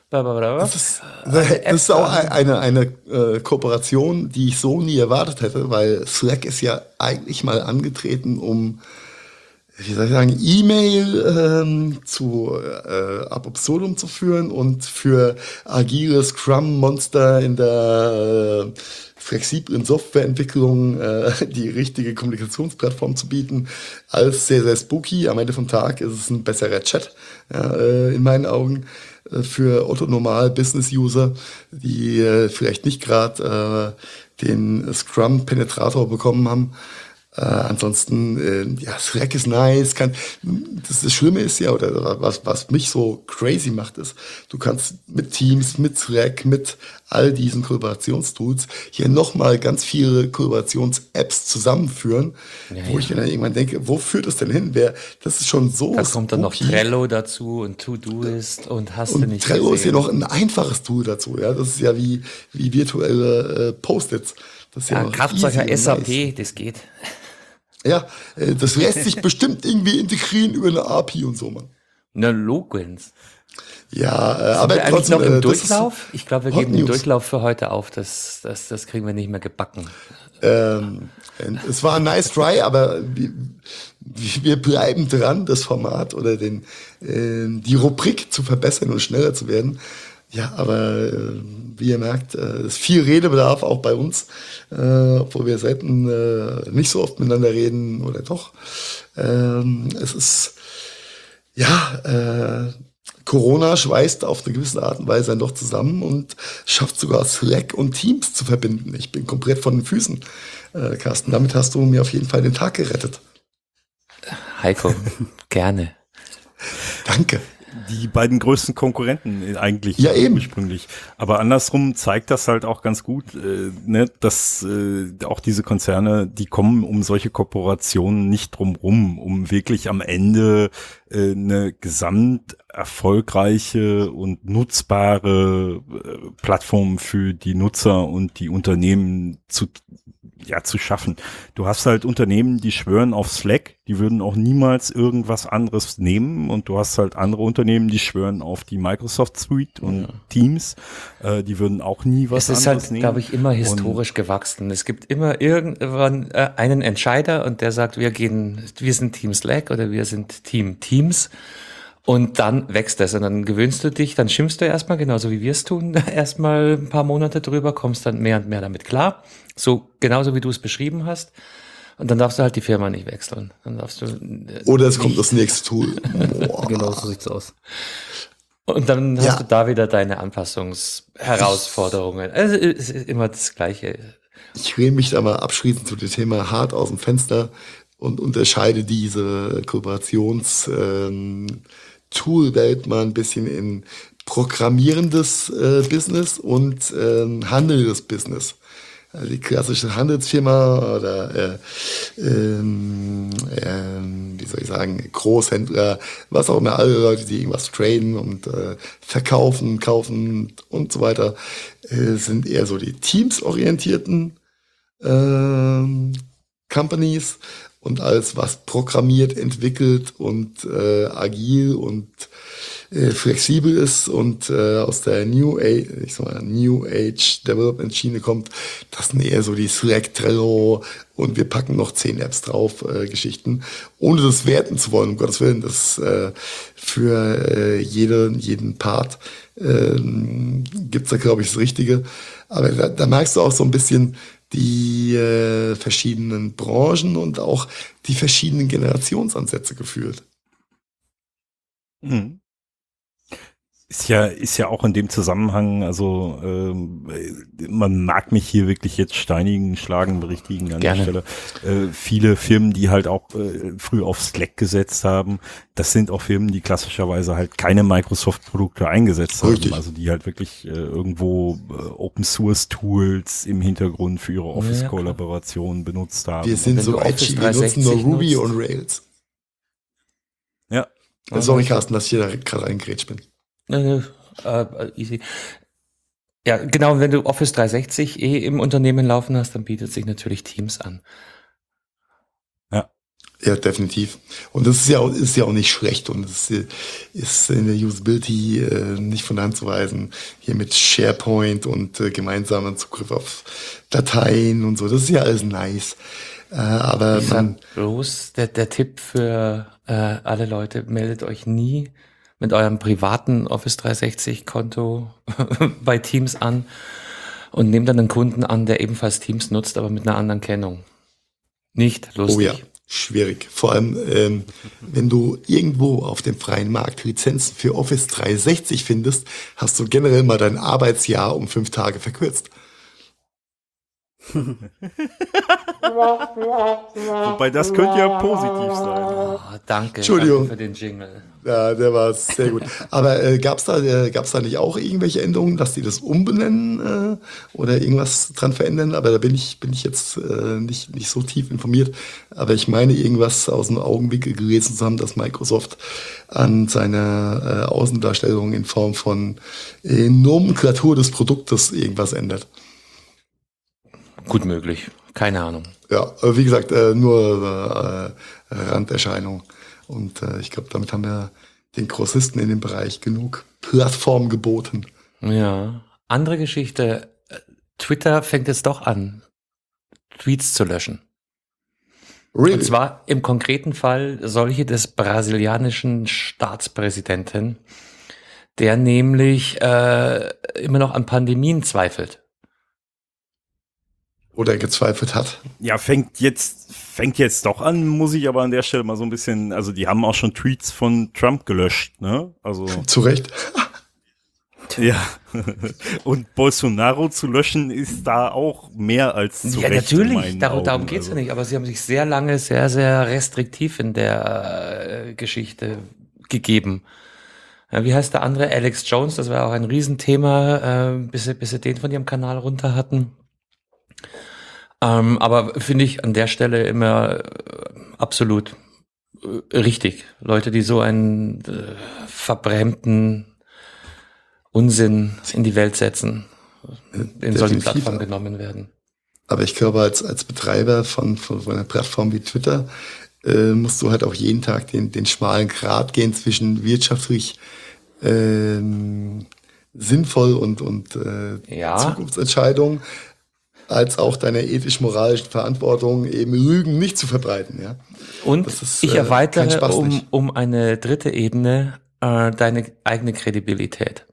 Das ist, das ist auch eine, eine äh, Kooperation, die ich so nie erwartet hätte, weil Slack ist ja eigentlich mal angetreten, um, wie soll ich sagen, E-Mail ähm, zu äh, ab absurdum zu führen und für agile Scrum-Monster in der äh, flexiblen Softwareentwicklung äh, die richtige Kommunikationsplattform zu bieten, als sehr, sehr spooky. Am Ende vom Tag ist es ein besserer Chat, ja, äh, in meinen Augen, äh, für Otto-Normal-Business-User, die äh, vielleicht nicht gerade äh, den Scrum-Penetrator bekommen haben. Äh, ansonsten, äh, ja, Slack ist nice. Kann, das, das Schlimme ist ja, oder was, was mich so crazy macht, ist, du kannst mit Teams, mit Slack, mit all diesen Kollaborationstools hier nochmal ganz viele Kollaborations-Apps zusammenführen, Ja, wo ja. ich mir dann irgendwann denke, wo führt das denn hin? Wer, das ist schon so Da kommt dann noch spooky. Trello dazu und To-Doist und hast du Und nicht Trello ist ja gesehen. noch ein einfaches Tool dazu. Ja, das ist ja wie, wie virtuelle äh, Post-its. Das ist ja, Ja, noch Kraftwerker easy und S A nice. P, das geht. Ja, äh, das lässt sich bestimmt irgendwie integrieren über eine A P I und so, Mann. Na, Logens. Ja, äh, Sind aber wir eigentlich trotzdem, noch im äh, das ist Durchlauf? Ich glaube, wir Hot geben den News. Durchlauf für heute auf. Das, das, das kriegen wir nicht mehr gebacken. Ähm, es war ein nice try, aber wir, wir bleiben dran, das Format oder den, äh, die Rubrik zu verbessern und schneller zu werden. Ja, aber äh, wie ihr merkt, äh, es ist viel Redebedarf auch bei uns, äh, obwohl wir selten äh, nicht so oft miteinander reden oder doch. Ähm, es ist, ja, äh, Corona schweißt auf eine gewisse Art und Weise dann doch zusammen und schafft sogar Slack und Teams zu verbinden. Ich bin komplett von den Füßen, äh, Carsten. Damit hast du mir auf jeden Fall den Tag gerettet. Heiko, gerne. Danke. Die beiden größten Konkurrenten eigentlich Ja, eben. ursprünglich. Aber andersrum zeigt das halt auch ganz gut, äh, ne, dass äh, auch diese Konzerne, die kommen um solche Kooperationen nicht drum rum, um wirklich am Ende äh, eine gesamt erfolgreiche und nutzbare äh, Plattform für die Nutzer und die Unternehmen zu ja zu schaffen. Du hast halt Unternehmen, die schwören auf Slack, die würden auch niemals irgendwas anderes nehmen, und du hast halt andere Unternehmen, die schwören auf die Microsoft Suite und Ja. Teams, äh, die würden auch nie was Es ist anderes halt, nehmen. glaube ich, immer historisch gewachsen. Es gibt immer irgendwann äh, einen Entscheider und der sagt, wir gehen, wir sind Team Slack oder wir sind Team Teams. Und dann wächst das und dann gewöhnst du dich, dann schimpfst du erstmal, genauso wie wir es tun, erstmal ein paar Monate drüber, kommst dann mehr und mehr damit klar. So genauso wie du es beschrieben hast. Und dann darfst du halt die Firma nicht wechseln. Dann darfst du äh, Oder es nicht- kommt das nächste Tool. Boah. Genau so sieht's aus. Und dann hast Ja. du da wieder deine Anpassungsherausforderungen. Also es ist immer das Gleiche. Ich lehne mich da mal abschließend zu dem Thema hart aus dem Fenster und unterscheide diese Kooperations- ähm, Tool-Welt mal ein bisschen in programmierendes äh, Business und ähm, handelndes Business. Also die klassische Handelsfirma oder äh, ähm, ähm, wie soll ich sagen, Großhändler, was auch immer, alle Leute, die irgendwas traden und äh, verkaufen, kaufen und so weiter, äh, sind eher so die teamsorientierten ähm, Companies, und alles, was programmiert, entwickelt und äh, agil und äh, flexibel ist und äh, aus der New Age, ich sag mal, New Age Development Schiene kommt, das sind eher so die Slack, Trello und wir packen noch zehn Apps drauf, äh, Geschichten, ohne das werten zu wollen, um Gottes Willen, das äh, für äh, jede, jeden Part äh, gibt's da, glaube ich, das Richtige. Aber da, da merkst du auch so ein bisschen die äh, verschiedenen Branchen und auch die verschiedenen Generationsansätze gefühlt. Mhm. Ist ja, ist ja auch in dem Zusammenhang, also ähm, man mag mich hier wirklich jetzt steinigen, schlagen, berichtigen an Gerne. der Stelle. Äh, viele Firmen, die halt auch äh, früh auf Slack gesetzt haben, das sind auch Firmen, die klassischerweise halt keine Microsoft-Produkte eingesetzt Richtig. haben, also die halt wirklich äh, irgendwo äh, Open-Source-Tools im Hintergrund für ihre Office-Kollaboration benutzt haben. Wir sind wenn so du Office edgy, wir nutzen nur dreihundertsechzig Ruby nutzt. und Rails. Ja. Äh, Sorry, Carsten, dass ich hier da gerade reingrätscht bin. Äh, äh, easy. Ja, genau, wenn du Office dreihundertsechzig eh im Unternehmen laufen hast, dann bietet sich natürlich Teams an. Ja, definitiv. Und das ist ja auch, ist ja auch nicht schlecht und es ist in der Usability äh, nicht von der Hand zu weisen. Hier mit SharePoint und äh, gemeinsamen Zugriff auf Dateien und so. Das ist ja alles nice. Äh, aber Ich man, sag bloß, der, der Tipp für äh, alle Leute, meldet euch nie mit eurem privaten Office dreihundertsechzig Konto bei Teams an und nehmt dann einen Kunden an, der ebenfalls Teams nutzt, aber mit einer anderen Kennung. Nicht lustig. oh ja, schwierig. Vor allem, ähm, wenn du irgendwo auf dem freien Markt Lizenzen für Office dreihundertsechzig findest, hast du generell mal dein Arbeitsjahr um fünf Tage verkürzt. Wobei das könnte ja positiv sein. Oh, danke, Entschuldigung. danke für den Jingle. Ja, der war sehr gut. Aber äh, gab's da, äh, gab's da nicht auch irgendwelche Änderungen, dass die das umbenennen äh, oder irgendwas dran verändern? Aber da bin ich, bin ich jetzt äh, nicht, nicht so tief informiert. Aber ich meine, irgendwas aus dem Augenwinkel gelesen zu haben, dass Microsoft an seiner äh, Außendarstellung in Form von äh, Nomenklatur des Produktes irgendwas ändert. Gut möglich, keine Ahnung. Ja, äh, wie gesagt, äh, nur äh, Randerscheinung. Und äh, ich glaube, damit haben wir den Grossisten in dem Bereich genug Plattform geboten. Ja, andere Geschichte. Twitter fängt jetzt doch an, Tweets zu löschen. Really? Und zwar im konkreten Fall solche des brasilianischen Staatspräsidenten, der nämlich äh, immer noch an Pandemien zweifelt. Oder gezweifelt hat. Ja, fängt jetzt, fängt jetzt doch an, muss ich aber an der Stelle mal so ein bisschen, also die haben auch schon Tweets von Trump gelöscht, ne? Also. Zu Recht. Ja. Und Bolsonaro zu löschen ist da auch mehr als zu Ja, Recht in natürlich, meinen darum, Augen. darum geht's ja Also. nicht, aber sie haben sich sehr lange sehr, sehr restriktiv in der äh, Geschichte gegeben. Ja, wie heißt der andere? Alex Jones, das war auch ein Riesenthema, äh, bis, sie, bis sie den von ihrem Kanal runter hatten. Ähm, aber finde ich an der Stelle immer äh, absolut äh, richtig. Leute, die so einen äh, verbrämten Unsinn in die Welt setzen, denen soll die Definitiv. Plattform genommen werden. Aber ich glaube, als, als Betreiber von, von, von einer Plattform wie Twitter äh, musst du halt auch jeden Tag den, den schmalen Grat gehen zwischen wirtschaftlich ähm, sinnvoll und, und äh, Ja. Zukunftsentscheidungen, als auch deiner ethisch-moralischen Verantwortung, eben Lügen nicht zu verbreiten. Ja? Und Das ist, ich äh, kein erweitere Spaß um, nicht. um eine dritte Ebene äh, deine eigene Kredibilität.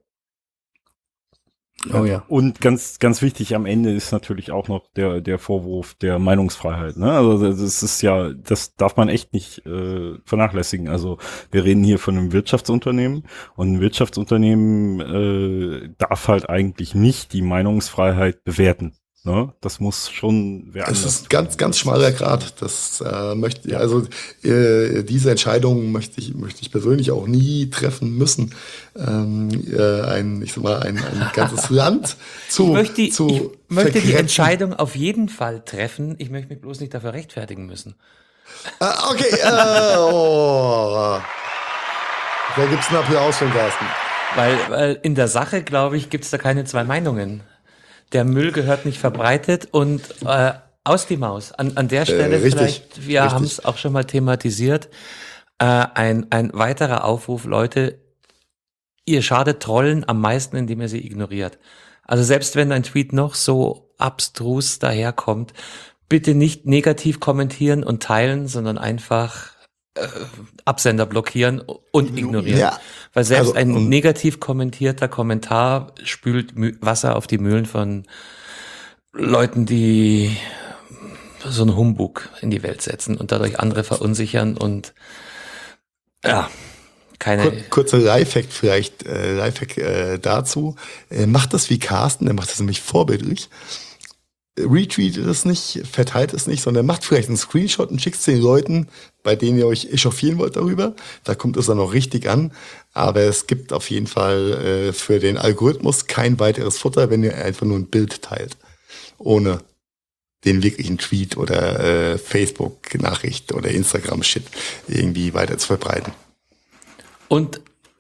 Oh ja. Und ganz, ganz wichtig am Ende ist natürlich auch noch der, der Vorwurf der Meinungsfreiheit. Ne? Also das ist ja, das darf man echt nicht äh, vernachlässigen. Also wir reden hier von einem Wirtschaftsunternehmen und ein Wirtschaftsunternehmen äh, darf halt eigentlich nicht die Meinungsfreiheit bewerten. Ne? Das muss schon wer Es anders ist ganz, ganz schmaler Grad. Das äh, möchte, ja. also äh, diese Entscheidung möchte ich, möchte ich persönlich auch nie treffen müssen. Ähm, äh, ein, ich sag mal, ein, ein ganzes Land zu, Ich möchte, zu ich möchte die vergrätzen. Entscheidung auf jeden Fall treffen. Ich möchte mich bloß nicht dafür rechtfertigen müssen. Ah, okay, äh, oh. Da gibt's einen Applaus von Carsten. Weil, weil in der Sache, glaube ich, gibt es da keine zwei Meinungen. Der Müll gehört nicht verbreitet und äh, aus die Maus. An, an der Stelle richtig, vielleicht, wir richtig. haben es auch schon mal thematisiert, äh, ein, ein weiterer Aufruf, Leute, ihr schadet Trollen am meisten, indem ihr sie ignoriert. Also selbst wenn ein Tweet noch so abstrus daherkommt, bitte nicht negativ kommentieren und teilen, sondern einfach äh, Absender blockieren und ignorieren. Ja. Weil selbst Also, ein und- negativ kommentierter Kommentar spült Mü- Wasser auf die Mühlen von Leuten, die so einen Humbug in die Welt setzen und dadurch andere verunsichern und ja, keine... Kur kurzer Lifehack vielleicht, äh, Lifehack äh, dazu. Äh, macht das wie Carsten, der macht das nämlich vorbildlich. Retweetet es nicht, verteilt es nicht, sondern macht vielleicht einen Screenshot und schickt es den Leuten, bei denen ihr euch echauffieren wollt darüber. Da kommt es dann auch richtig an. Aber es gibt auf jeden Fall äh, für den Algorithmus kein weiteres Futter, wenn ihr einfach nur ein Bild teilt. Ohne den wirklichen Tweet oder äh, Facebook-Nachricht oder Instagram-Shit irgendwie weiter zu verbreiten. Und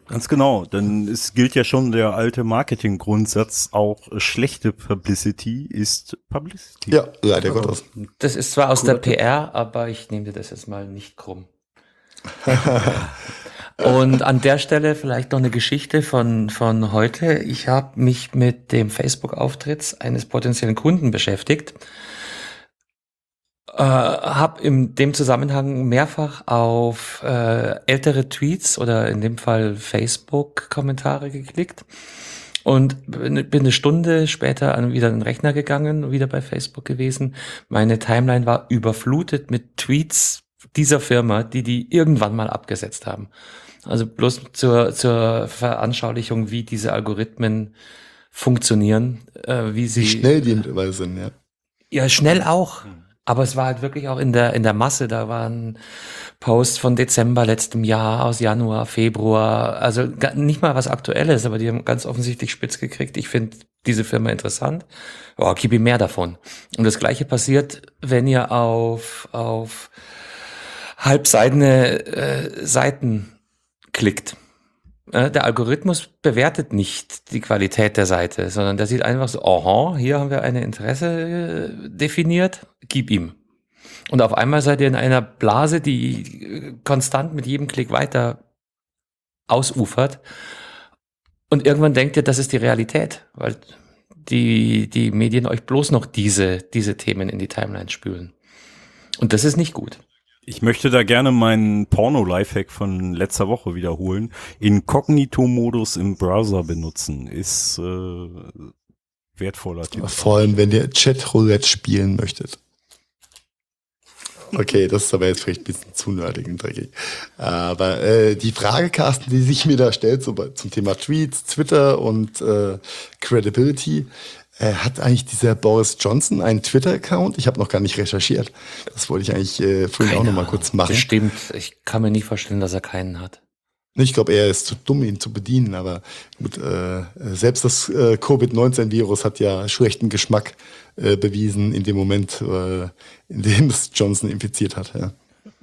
Ganz genau, denn es gilt ja schon der alte Marketinggrundsatz, auch äh, schlechte Publicity ist Publicity. Ja, leider Gottes. Das ist zwar aus Cooler der P R, aber ich nehme dir das jetzt mal nicht krumm. Und an der Stelle vielleicht noch eine Geschichte von, von heute. Ich habe mich mit dem Facebook-Auftritt eines potenziellen Kunden beschäftigt. Äh, habe in dem Zusammenhang mehrfach auf äh, ältere Tweets oder in dem Fall Facebook-Kommentare geklickt und bin bin eine Stunde später an wieder an den Rechner gegangen, wieder bei Facebook gewesen. Meine Timeline war überflutet mit Tweets dieser Firma, die die irgendwann mal abgesetzt haben. Also bloß zur, zur Veranschaulichung, wie diese Algorithmen funktionieren, äh, wie sie... Wie schnell die mittlerweile sind, ja. Ja, schnell auch. Aber es war halt wirklich auch in der, in der Masse. Da waren Posts von Dezember letztem Jahr, aus Januar, Februar. Also ga- nicht mal was Aktuelles, aber die haben ganz offensichtlich spitz gekriegt. Ich finde diese Firma interessant. Oh, gib ihm mehr davon. Und das Gleiche passiert, wenn ihr auf, auf halbseidene äh, Seiten klickt. Äh, Der Algorithmus bewertet nicht die Qualität der Seite, sondern der sieht einfach so, aha, hier haben wir eine Interesse äh, definiert, gib ihm. Und auf einmal seid ihr in einer Blase, die äh, konstant mit jedem Klick weiter ausufert. Und irgendwann denkt ihr, das ist die Realität, weil die, die Medien euch bloß noch diese, diese Themen in die Timeline spülen. Und das ist nicht gut. Ich möchte da gerne meinen Porno-Lifehack von letzter Woche wiederholen. Inkognito-Modus im Browser benutzen ist äh, wertvoller Tipp. Vor allem, wenn ihr Chat-Roulette spielen möchtet. Okay, das ist aber jetzt vielleicht ein bisschen zu nerdig und dreckig. Aber äh, die Frage, Carsten, die sich mir da stellt, so bei, zum Thema Tweets, Twitter und äh, Credibility, äh, hat eigentlich dieser Boris Johnson einen Twitter-Account? Ich habe noch gar nicht recherchiert. Das wollte ich eigentlich äh, vorhin auch noch mal kurz machen. Bestimmt. Ich kann mir nicht vorstellen, dass er keinen hat. Ich glaube, er ist zu dumm, ihn zu bedienen, aber gut, äh, selbst das äh, Covid neunzehn Virus hat ja schlechten Geschmack äh, bewiesen in dem Moment, äh, in dem es Johnson infiziert hat. Ja.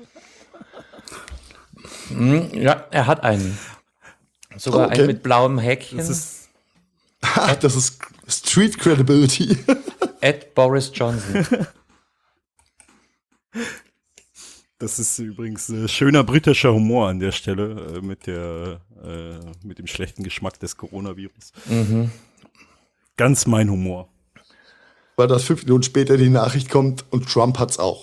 Hm, Ja, er hat einen. Sogar Oh, okay. einen mit blauem Häkchen. Das ist Ha, das ist Street Credibility. At Boris Johnson. Das ist übrigens äh, schöner britischer Humor an der Stelle äh, mit der äh, mit dem schlechten Geschmack des Coronavirus. Mhm. Ganz mein Humor. Weil das fünf Minuten später die Nachricht kommt und Trump hat's auch.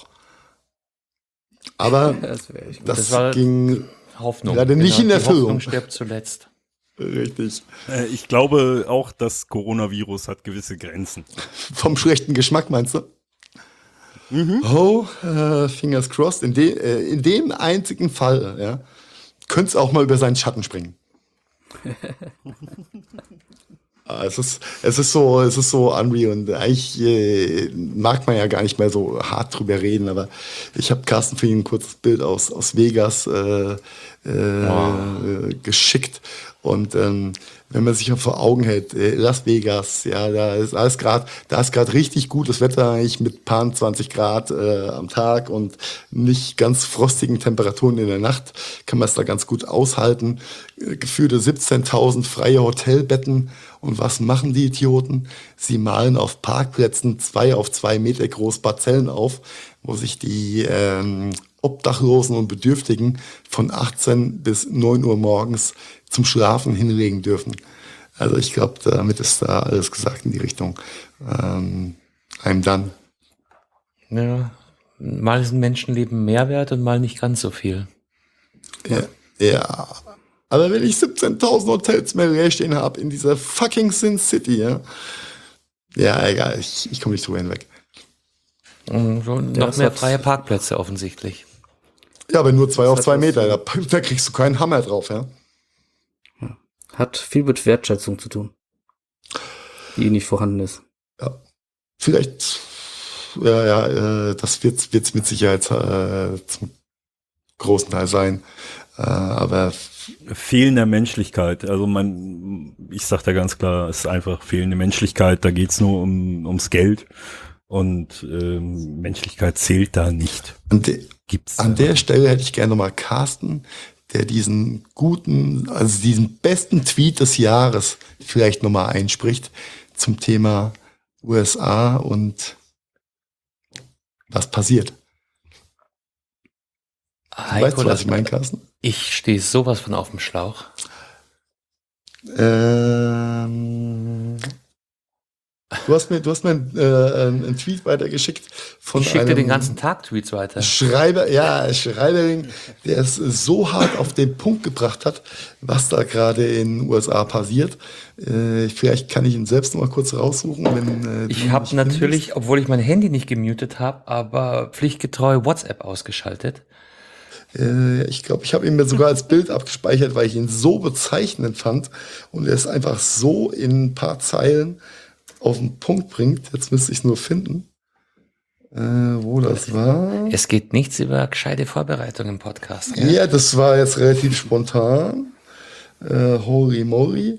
Aber Das wäre echt gut. das, Das war- ging Hoffnung. Leider nicht in die Erfüllung. Hoffnung stirbt zuletzt. richtig Äh, ich glaube auch, das Coronavirus hat gewisse Grenzen. vom schlechten Geschmack, meinst du? Oh, äh, fingers crossed. In, de, äh, in dem einzigen Fall, ja, könnte es auch mal über seinen Schatten springen. Ah, es ist, es ist so, es ist so unreal und eigentlich äh, mag man ja gar nicht mehr so hart drüber reden, aber ich habe Carsten für ihn ein kurzes Bild aus, aus Vegas äh, äh, Wow. äh, geschickt und ähm, wenn man sich ja vor Augen hält, äh, Las Vegas, ja, da ist alles gerade, da ist gerade richtig gutes Wetter, eigentlich mit paar zwanzig Grad äh, am Tag und nicht ganz frostigen Temperaturen in der Nacht, kann man es da ganz gut aushalten. Äh, gefühlte siebzehntausend freie Hotelbetten. Und was machen die Idioten? Sie malen auf Parkplätzen zwei auf zwei Meter groß Parzellen auf, wo sich die ähm, Obdachlosen und Bedürftigen von achtzehn bis neun Uhr morgens zum Schlafen hinlegen dürfen. Also ich glaube, damit ist da alles gesagt in die Richtung. Ähm, I'm done. Ja. Mal ist ein Menschenleben mehr wert und mal nicht ganz so viel. Ja, ja. Aber wenn ich siebzehntausend Hotels mehr leer stehen habe in dieser fucking Sin City, ja. Ja, egal, ich, ich komme nicht drüber hinweg. Und so noch das mehr hat- freie Parkplätze offensichtlich. Ja, aber nur zwei auf hat zwei was- Meter, da, da kriegst du keinen Hammer drauf, ja. Hat viel mit Wertschätzung zu tun, die nicht vorhanden ist. Ja. Vielleicht, ja, ja, äh, das wird es mit Sicherheit äh, zum großen Teil sein. Äh, aber Fehlende Menschlichkeit. Also man, ich sag da ganz klar, es ist einfach fehlende Menschlichkeit. Da geht's nur um ums Geld und ähm, Menschlichkeit zählt da nicht. an, de Gibt's an da. der Stelle hätte ich gerne nochmal Carsten der diesen guten, also diesen besten Tweet des Jahres vielleicht nochmal einspricht zum Thema U S A und was passiert. Heiko, Weißt du, was das- ich meine, Carsten? Ich stehe sowas von auf dem Schlauch. Ähm, du hast mir, du hast mir einen, äh, einen Tweet weitergeschickt von Ich schicke dir einem den ganzen Tag Tweets weiter. Schreiber, ja, Schreiberling, der es so hart auf den Punkt gebracht hat, was da gerade in den U S A passiert. Äh, vielleicht kann ich ihn selbst noch mal kurz raussuchen. Wenn, äh, Ich du habe nicht natürlich, obwohl ich mein Handy nicht gemutet habe, aber pflichtgetreu WhatsApp ausgeschaltet. Äh, ich glaube, ich habe ihn mir sogar als Bild abgespeichert, weil ich ihn so bezeichnend fand und er es einfach so in ein paar Zeilen auf den Punkt bringt. Jetzt müsste ich es nur finden, äh, wo das war. Es geht nichts über gescheite Vorbereitung im Podcast. Gell? Ja, das war jetzt relativ spontan. Äh, holy moly.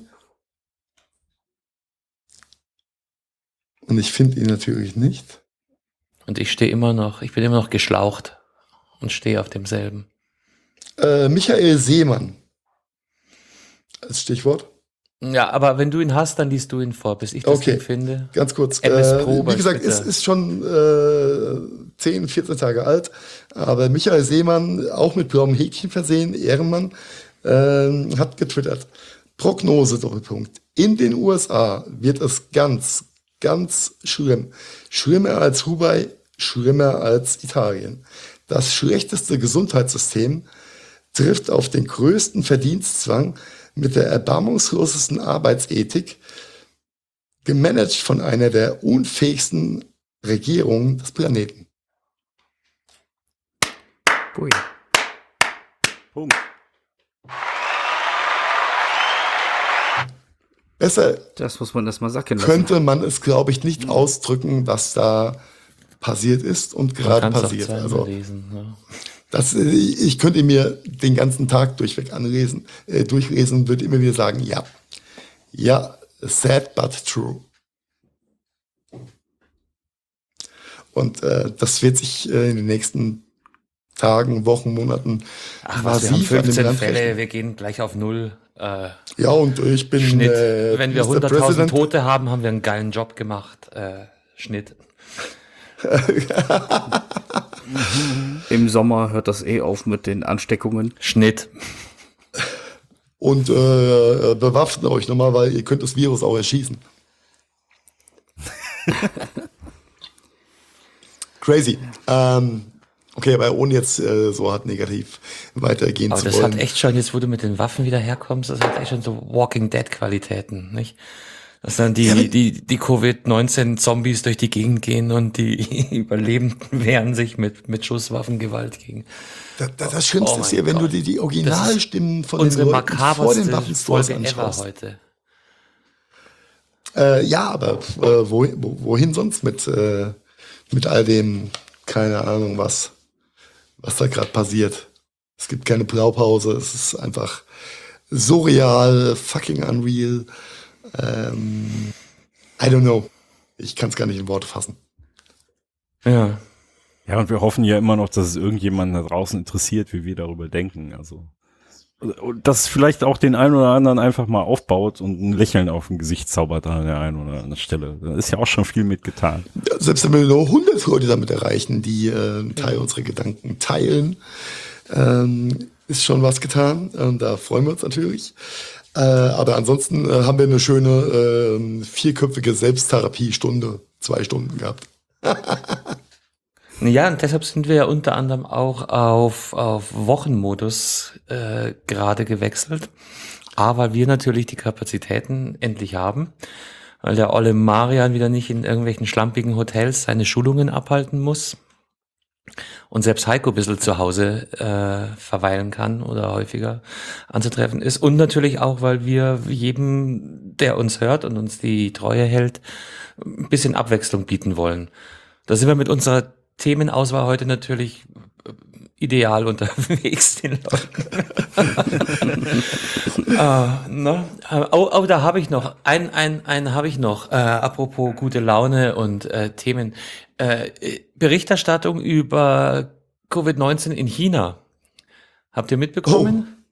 Und ich finde ihn natürlich nicht. Und ich stehe immer noch, ich bin immer noch geschlaucht und stehe auf demselben. Äh, Michael Seemann als Stichwort. Ja, aber wenn du ihn hast, dann liest du ihn vor, bis ich das Okay. Ding finde. Ganz kurz. M S Äh, Probe, wie gesagt, bitte. es ist schon äh, zehn, vierzehn Tage alt. Aber Michael Seemann, auch mit blauem Häkchen versehen, Ehrenmann, äh, hat getwittert. Prognose, Doppelpunkt. In den U S A wird es ganz, ganz schlimm. Schlimmer als Hubei, schlimmer als Italien. Das schlechteste Gesundheitssystem trifft auf den größten Verdienstzwang mit der erbarmungslosesten Arbeitsethik, gemanagt von einer der unfähigsten Regierungen des Planeten. Pui. Punkt. Besser Das muss man erstmal sacken lassen. könnte man es, glaube ich, nicht ausdrücken, was da passiert ist und Man gerade kann's auch passiert. zweimal Also lesen. Ja. das, äh, ich könnte mir den ganzen Tag durchweg anlesen, äh, durchlesen und würde immer wieder sagen, ja, ja, sad but true. Und äh, das wird sich äh, in den nächsten Tagen, Wochen, Monaten Ach was, wir haben massiv an dem fünfzehn Land Fälle, rechnen. wir gehen gleich auf null. Äh, Ja, und ich bin Schnitt. äh, Wenn wir Mister hunderttausend President. Tote haben, haben wir einen geilen Job gemacht. Äh, Schnitt. Im Sommer hört das eh auf mit den Ansteckungen. Schnitt. Und äh, bewaffnet euch nochmal, weil ihr könnt das Virus auch erschießen. Crazy. Ähm, okay, aber ohne jetzt äh, so hart negativ weitergehen Aber zu das wollen. hat echt schon, jetzt wo du mit den Waffen wieder herkommst, das hat echt schon so Walking Dead Qualitäten, nicht? Dass dann die, Ja, aber- die, die Covid neunzehn Zombies durch die Gegend gehen und die Überlebenden wehren sich mit, mit Schusswaffengewalt gegen. Da, da, das Schlimmste Oh ist mein ja, wenn Gott. du dir die Originalstimmen von den Unsere Leuten vor den makaberste Waffenstores Folge ever anschaust. heute. Äh, ja, aber äh, wo, wo, wohin sonst mit, äh, mit all dem, keine Ahnung was, was da gerade passiert. Es gibt keine Blaupause, es ist einfach surreal, fucking unreal. Ähm, I don't know. Ich kann es gar nicht in Worte fassen. Ja. Ja, und wir hoffen ja immer noch, dass es irgendjemanden da draußen interessiert, wie wir darüber denken. Also, und dass es vielleicht auch den einen oder anderen einfach mal aufbaut und ein Lächeln auf dem Gesicht zaubert an der einen oder anderen Stelle. Da ist ja auch schon viel mit getan. Ja, selbst wenn wir nur hundert Leute damit erreichen, die äh, einen Teil unserer Gedanken teilen, ähm, ist schon was getan. Und da freuen wir uns natürlich. Äh, aber ansonsten äh, haben wir eine schöne äh, vierköpfige Selbsttherapie-Stunde, zwei Stunden gehabt. Ja, und deshalb sind wir ja unter anderem auch auf, auf Wochenmodus äh, gerade gewechselt. A, weil wir natürlich die Kapazitäten endlich haben, weil der olle Marian wieder nicht in irgendwelchen schlampigen Hotels seine Schulungen abhalten muss und selbst Heiko ein bisschen zu Hause äh, verweilen kann oder häufiger anzutreffen ist. Und natürlich auch, weil wir jedem, der uns hört und uns die Treue hält, ein bisschen Abwechslung bieten wollen. Da sind wir mit unserer Themenauswahl heute natürlich äh, ideal unterwegs, den Leuten. äh, ne? Oh, oh, da habe ich noch, ein, ein, ein habe ich noch, äh, apropos gute Laune und äh, Themen. Äh, Berichterstattung über Covid neunzehn in China. Habt ihr mitbekommen?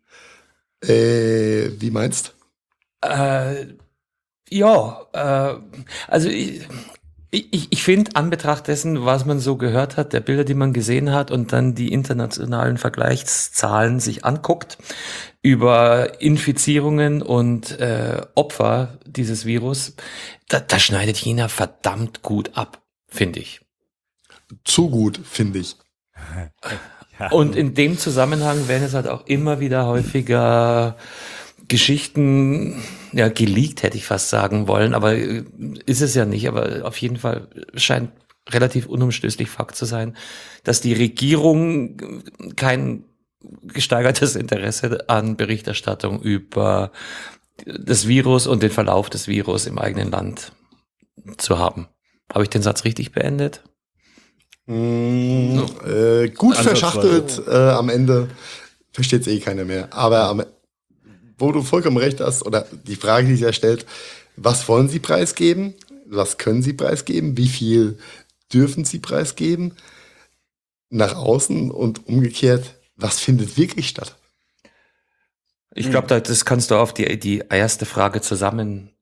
Äh, wie meinst? Äh, ja, äh, also ich, ich, ich finde, an Betracht dessen, was man so gehört hat, der Bilder, die man gesehen hat und dann die internationalen Vergleichszahlen sich anguckt über Infizierungen und äh, Opfer dieses Virus, da, da schneidet China verdammt gut ab, finde ich. Zu gut, finde ich. Ja. Und in dem Zusammenhang werden es halt auch immer wieder häufiger Geschichten, ja, geleakt hätte ich fast sagen wollen, aber äh, ist es ja nicht, aber auf jeden Fall scheint relativ unumstößlich Fakt zu sein, dass die Regierung äh, kein gesteigertes Interesse an Berichterstattung über das Virus und den Verlauf des Virus im eigenen Land zu haben. Habe ich den Satz richtig beendet? Mm, äh, gut verschachtelt, äh, am Ende versteht es eh keiner mehr. Aber am, wo du vollkommen recht hast, oder die Frage, die sich ja stellt, was wollen sie preisgeben? Was können sie preisgeben? Wie viel dürfen sie preisgeben? Nach außen und umgekehrt, was findet wirklich statt? Ich glaube, das kannst du auf die, die erste Frage zusammendampfen.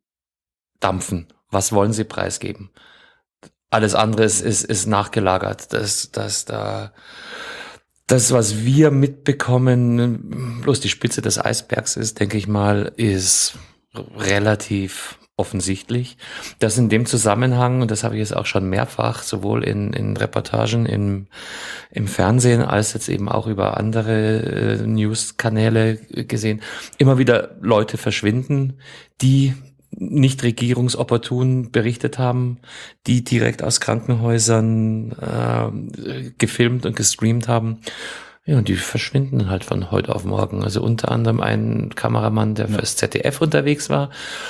Was wollen sie preisgeben? Alles andere ist, ist, ist nachgelagert. Das, das, da, das, was wir mitbekommen, bloß die Spitze des Eisbergs ist, denke ich mal, ist relativ offensichtlich. Dass in dem Zusammenhang, und das habe ich jetzt auch schon mehrfach, sowohl in, in Reportagen im, im Fernsehen als jetzt eben auch über andere äh, News-Kanäle gesehen, immer wieder Leute verschwinden, die nicht regierungsopportun berichtet haben, die direkt aus Krankenhäusern äh, gefilmt und gestreamt haben. Ja, und die verschwinden halt von heute auf morgen. Also unter anderem ein Kameramann, der fürs Z D F unterwegs war.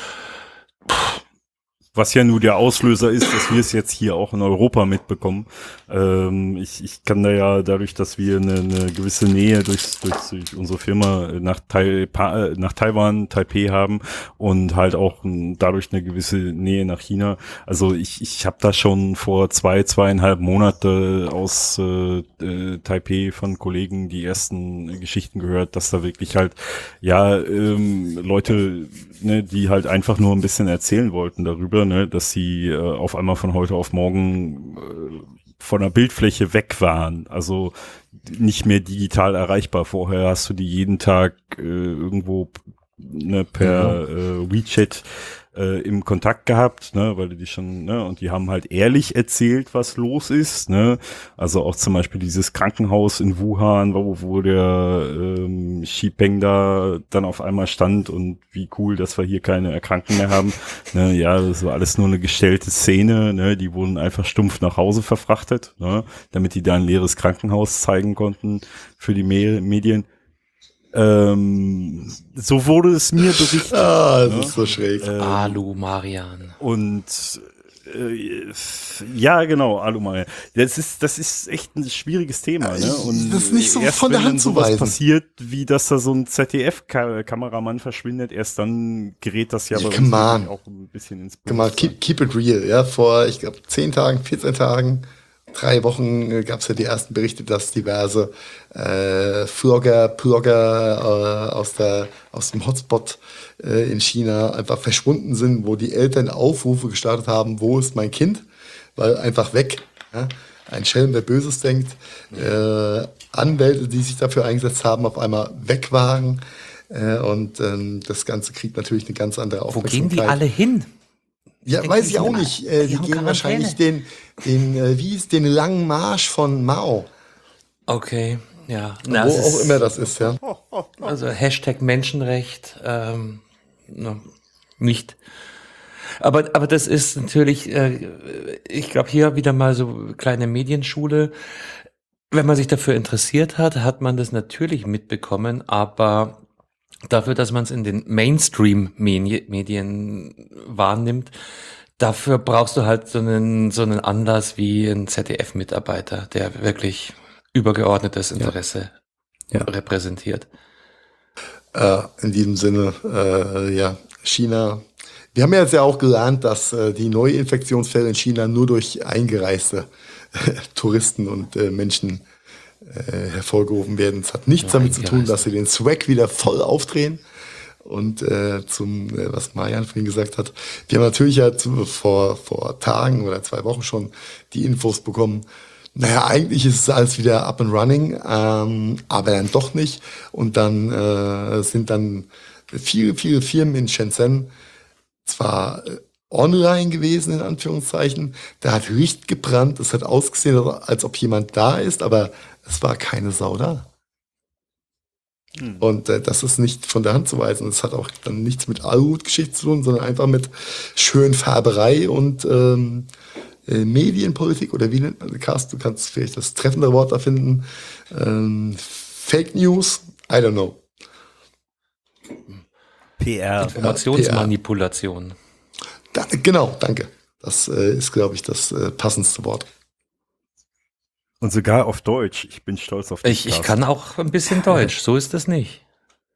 Was ja nur der Auslöser ist, dass wir es jetzt hier auch in Europa mitbekommen. Ähm, ich, ich kann da ja dadurch, dass wir eine, eine gewisse Nähe durch, durch, durch unsere Firma nach, Taipa, nach Taiwan, Taipei haben und halt auch dadurch eine gewisse Nähe nach China. Also ich, ich habe da schon vor zwei, zweieinhalb Monate aus äh, äh, Taipei von Kollegen die ersten Geschichten gehört, dass da wirklich halt, ja, ähm, Leute, ne, die halt einfach nur ein bisschen erzählen wollten darüber, ne, dass sie äh, auf einmal von heute auf morgen äh, von der Bildfläche weg waren, also nicht mehr digital erreichbar. Vorher hast du die jeden Tag äh, irgendwo ne, per äh, WeChat äh, im Kontakt gehabt, ne, weil die schon, ne, und die haben halt ehrlich erzählt, was los ist, ne, also auch zum Beispiel dieses Krankenhaus in Wuhan, wo, wo der ähm, Xipeng da dann auf einmal stand und wie cool, dass wir hier keine Erkrankten mehr haben, ne, ja, das war alles nur eine gestellte Szene, ne, die wurden einfach stumpf nach Hause verfrachtet, ne, damit die da ein leeres Krankenhaus zeigen konnten für die Me- Medien. Ähm, so wurde es mir berichtet. Ah, das ne? ist so schräg. Ähm, Alu Marian. Und äh, ja, genau, Alu Marian. Das ist, das ist echt ein schwieriges Thema, ne? Und das ist nicht so erst von der wenn Hand dann zu sowas weisen. passiert, wie dass da so ein Z D F-Kameramann verschwindet, erst dann gerät das ja Ja, bei come uns on. auch ein bisschen ins Guck mal, keep, keep it real. Ja, vor, ich glaube, zehn Tagen, vierzehn Tagen, drei Wochen äh, gab es ja die ersten Berichte, dass diverse äh, Vlogger, Blogger äh, aus, der, aus dem Hotspot äh, in China einfach verschwunden sind, wo die Eltern Aufrufe gestartet haben, wo ist mein Kind? Weil einfach weg. Ja? Ein Schelm, wer Böses denkt. Äh, Anwälte, die sich dafür eingesetzt haben, auf einmal weg waren. Äh, und ähm, das Ganze kriegt natürlich eine ganz andere Wo Aufmerksamkeit. gehen die alle hin? Ja, denke, weiß die ich auch sind- nicht. Äh, die die haben gehen Quarantäne. wahrscheinlich den, den äh, wie ist den langen Marsch von Mao. Okay, ja. Na, Wo es auch ist- immer das ist, ja. Also Hashtag Menschenrecht, ähm, na, nicht. Aber, aber das ist natürlich, äh, ich glaube, hier wieder mal so kleine Medienschule. Wenn man sich dafür interessiert hat, hat man das natürlich mitbekommen, aber dafür, dass man es in den Mainstream-Medien wahrnimmt, dafür brauchst du halt so einen, so einen Anlass wie ein Z D F-Mitarbeiter, der wirklich übergeordnetes Interesse Ja. repräsentiert. Äh, in diesem Sinne, äh, ja, China. Wir haben ja jetzt ja auch gelernt, dass äh, die Neuinfektionsfälle in China nur durch eingereiste Touristen und äh, Menschen äh, hervorgehoben werden. Es hat nichts Ja, damit zu tun, eingereist. dass sie den Swag wieder voll aufdrehen. Und äh, zum, äh, was Marian vorhin gesagt hat, wir haben natürlich ja zu, vor, vor Tagen oder zwei Wochen schon die Infos bekommen, naja, eigentlich ist es alles wieder up and running, ähm, aber dann doch nicht. Und dann äh, sind dann viele, viele Firmen in Shenzhen zwar äh, online gewesen, in Anführungszeichen, da hat Licht gebrannt, es hat ausgesehen, als ob jemand da ist, aber es war keine Sau da. Hm. Und äh, das ist nicht von der Hand zu weisen. Das hat auch dann nichts mit Aluhut-Geschichte zu tun, sondern einfach mit schön Färberei und ähm, äh, Medienpolitik oder wie nennt man das? Carsten, du kannst vielleicht das treffende Wort da finden. Ähm, Fake News, I don't know. P R. Informationsmanipulation. Da, genau, danke. Das äh, ist, glaube ich, das äh, passendste Wort. Und sogar auf Deutsch. Ich bin stolz auf dich. Ich, ich Carsten. kann auch ein bisschen Deutsch, so ist das nicht.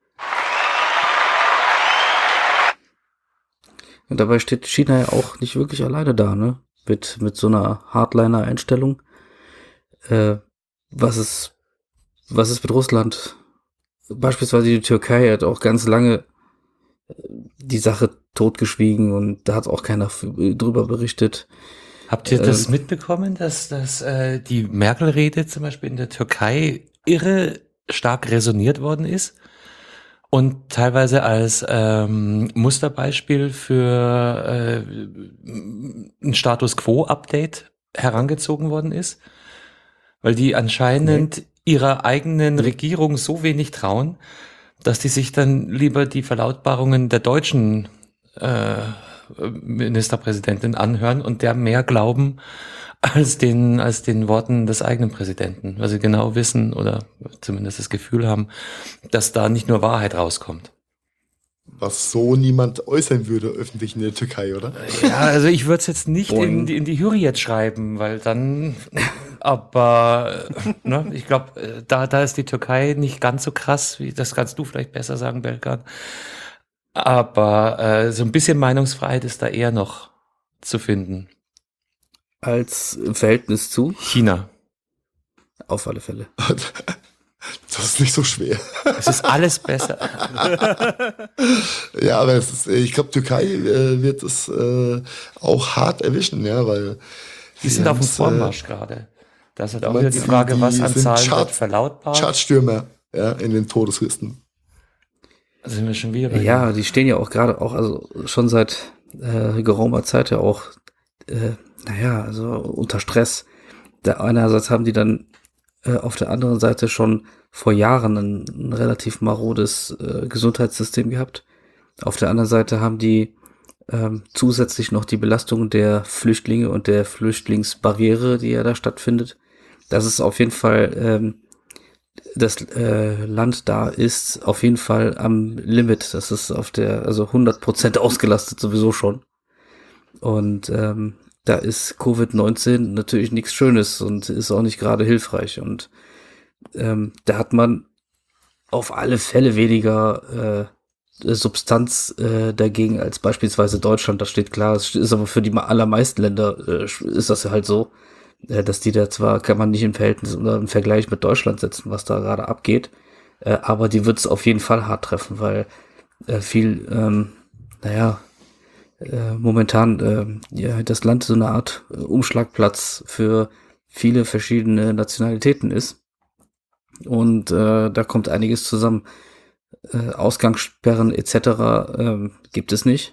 Und dabei steht China ja auch nicht wirklich alleine da, ne? Mit, mit so einer Hardliner-Einstellung. Äh, was ist, was ist mit Russland? Beispielsweise die Türkei hat auch ganz lange äh, die Sache totgeschwiegen und da hat auch keiner f- drüber berichtet. Habt ihr das Ähm. mitbekommen, dass, dass äh, die Merkel-Rede zum Beispiel in der Türkei irre stark resoniert worden ist und teilweise als ähm, Musterbeispiel für äh, ein Status Quo-Update herangezogen worden ist? Weil die anscheinend ihrer eigenen Regierung so wenig trauen, dass die sich dann lieber die Verlautbarungen der deutschen äh, Ministerpräsidentin anhören und der mehr glauben als den, als den Worten des eigenen Präsidenten, weil sie genau wissen oder zumindest das Gefühl haben, dass da nicht nur Wahrheit rauskommt. Was so niemand äußern würde öffentlich in der Türkei, oder? Ja, also ich würde es jetzt nicht Boing. in, die- in die Hürriyet schreiben, weil dann, aber äh, ne, ich glaube, da, da ist die Türkei nicht ganz so krass, wie das kannst du vielleicht besser sagen, Belkan. Aber äh, so ein bisschen Meinungsfreiheit ist da eher noch zu finden. Als im Verhältnis zu, China. auf alle Fälle. Das ist nicht so schwer. Es ist alles besser. Ja, aber es ist, ich glaube, Türkei äh, wird es äh, auch hart erwischen, ja, weil Die sie sind auf dem haben's, Vormarsch gerade. Das ist halt auch meinst wieder die du, Frage, die was an sind Zahlen Chart- wird verlautbart. Chartstürmer, ja, in den Todeslisten. Da sind wir schon wieder bei Ja, die stehen ja auch gerade auch, also schon seit äh, geraumer Zeit ja auch, äh, naja, also unter Stress. Da einerseits haben die dann äh, auf der anderen Seite schon vor Jahren ein, ein relativ marodes äh, Gesundheitssystem gehabt. Auf der anderen Seite haben die ähm, zusätzlich noch die Belastung der Flüchtlinge und der Flüchtlingsbarriere, die ja da stattfindet. Das ist auf jeden Fall, ähm, das äh, Land da ist auf jeden Fall am Limit. Das ist auf der, also hundert Prozent ausgelastet sowieso schon. Und ähm, da ist Covid neunzehn natürlich nichts Schönes und ist auch nicht gerade hilfreich. Und ähm, da hat man auf alle Fälle weniger äh, Substanz äh, dagegen als beispielsweise Deutschland. Das steht klar. Es ist aber für die allermeisten Länder äh, ist das ja halt so, äh, dass die da zwar, kann man nicht im Verhältnis oder im Vergleich mit Deutschland setzen, was da gerade abgeht, äh, aber die wird es auf jeden Fall hart treffen, weil äh, viel, ähm, naja, äh, momentan äh, ja, das Land so eine Art äh, Umschlagplatz für viele verschiedene Nationalitäten ist. Und äh, da kommt einiges zusammen. Äh, Ausgangssperren et cetera ähm, gibt es nicht.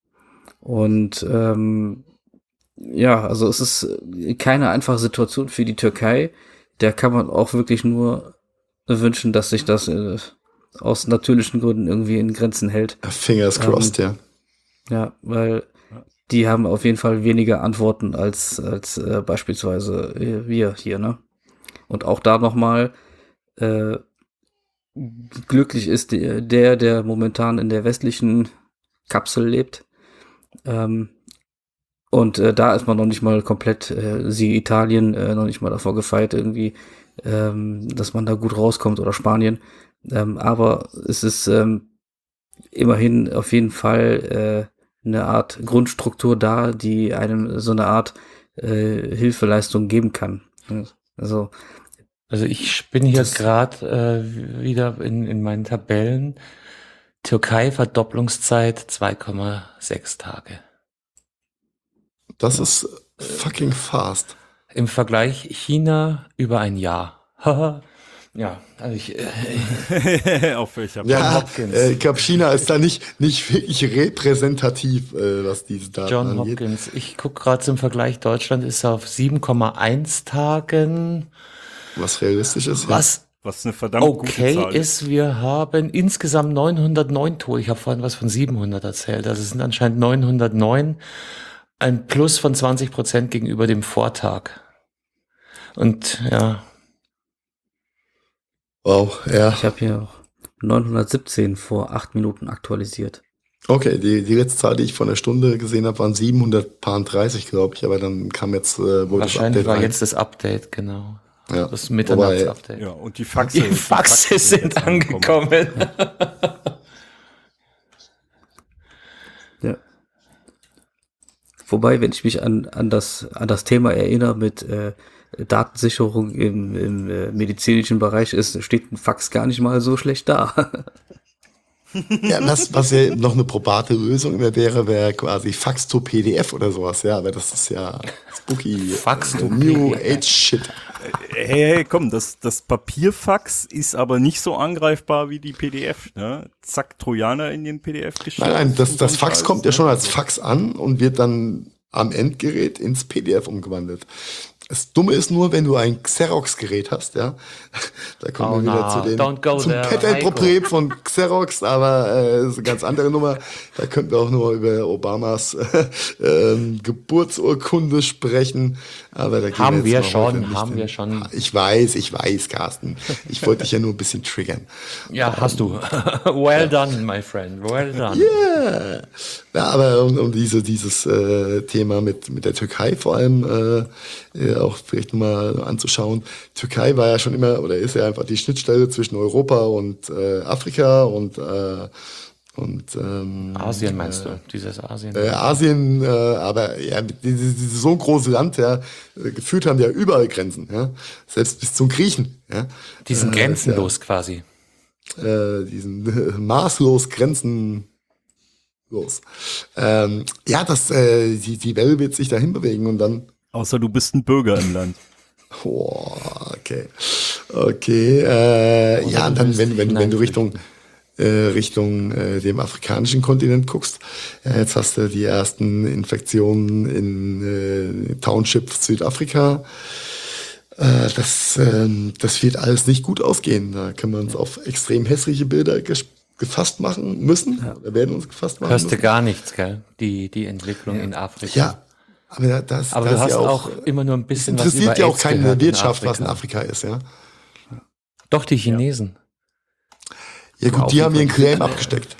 Und ähm, ja, also es ist keine einfache Situation für die Türkei. Da kann man auch wirklich nur wünschen, dass sich das äh, aus natürlichen Gründen irgendwie in Grenzen hält. Fingers crossed, ja. Ja, weil die haben auf jeden Fall weniger Antworten als, als äh, beispielsweise äh, wir hier, ne? Und auch da nochmal, äh, glücklich ist der, der, der momentan in der westlichen Kapsel lebt. Ähm, und äh, da ist man noch nicht mal komplett, äh, sie Italien, äh, noch nicht mal davor gefeit irgendwie, ähm, dass man da gut rauskommt oder Spanien. Ähm, aber es ist ähm, immerhin auf jeden Fall äh, eine Art Grundstruktur da, die einem so eine Art äh, Hilfeleistung geben kann. Also Also ich bin hier Das- gerade äh, wieder in, in meinen Tabellen. Türkei Verdopplungszeit zwei Komma sechs Tage. Das ist fucking fast. Im Vergleich China über ein Jahr. Haha. Ja, also ich, äh, Auf welcher Ja, Hopkins. äh, ich glaube, China ist da nicht, nicht wirklich repräsentativ, äh, was diese Daten John angeht. Hopkins. Ich gucke gerade zum Vergleich, Deutschland ist auf sieben Komma eins Tagen. Was realistisch ist. Was Was eine verdammt gute okay Zahl ist, wir haben insgesamt neunhundertneun Tote. Ich habe vorhin was von siebenhundert erzählt. Also es sind anscheinend neunhundertneun. Ein Plus von zwanzig Prozent gegenüber dem Vortag. Und ja, Wow, ja. Ich habe hier auch neunhundertsiebzehn vor acht Minuten aktualisiert. Okay, die, die letzte Zahl, die ich vor einer Stunde gesehen habe, waren siebenhundertdreißig, glaube ich. Aber dann kam jetzt äh, wohl wahrscheinlich das war Update jetzt das Update, genau. Ja. Das Mitternachtsupdate. Ja, und die Faxe. Die Faxe sind jetzt angekommen. Ja. Wobei, wenn ich mich an, an, das, an das Thema erinnere mit äh, Datensicherung im, im äh, medizinischen Bereich, ist, steht ein Fax gar nicht mal so schlecht da. Ja, was, was ja noch eine probate Lösung immer wäre, wäre quasi Fax to P D F oder sowas, ja, aber das ist ja spooky. Fax to New P D F. Age Shit. Hey, hey, komm, das, das Papierfax ist aber nicht so angreifbar wie die P D F, ne? Zack, Trojaner in den P D F geschickt. Nein, nein, das, und das so ein Fax Scheiß, kommt ja ne? schon als Fax an und wird dann am Endgerät ins P D F umgewandelt. Das Dumme ist nur, wenn du ein Xerox-Gerät hast, ja. Da kommen Oh wir wieder no, zu den, don't go zum there, Patent-Propreb von Xerox, aber äh, ist eine ganz andere Nummer. Da könnten wir auch nur über Obamas äh, ähm, Geburtsurkunde sprechen. Aber da gehen Haben wir jetzt mal heute schon, nicht haben hin. wir schon. Ich weiß, ich weiß, Carsten. Ich wollte dich ja nur ein bisschen triggern. Ja, hast du. Well done, my friend. Well done. Yeah. Ja, aber um, um diese, dieses äh, Thema mit, mit der Türkei vor allem äh, äh, auch vielleicht mal anzuschauen. Türkei war ja schon immer, oder ist ja einfach die Schnittstelle zwischen Europa und äh, Afrika und, äh, und ähm, Asien meinst du? Dieses Asien. äh, Asien, äh, aber ja, dieses, dieses so große Land, ja, äh, gefühlt haben die ja überall Grenzen, ja, selbst bis zum Griechen, ja. Die sind Äh, grenzenlos quasi. äh, diesen äh, maßlos grenzenlos. Ähm, ja, das, äh, die, die Welle wird sich dahin bewegen und dann, Außer du bist ein Bürger im Land. oh, okay, okay, äh, ja, und dann, wenn, wenn, wenn du Richtung, äh, Richtung äh, dem afrikanischen Kontinent guckst, ja, jetzt hast du die ersten Infektionen in äh, Township Südafrika. Äh, das, ähm, das wird alles nicht gut ausgehen. Da können wir uns auf extrem hässliche Bilder ges- gefasst machen müssen. Ja. Oder werden uns gefasst machen Hörst du müssen. gar nichts, gell? Die, die Entwicklung in Afrika. Ja, aber da- das, Aber das du hast ja auch, auch, immer nur ein es bisschen was über interessiert ja auch AIDS keine gehört in Wirtschaft, was in Afrika. Afrika ist, ja. Doch, die Chinesen. Ja gut, auf die jeden haben Fall. ihren Claim abgesteckt.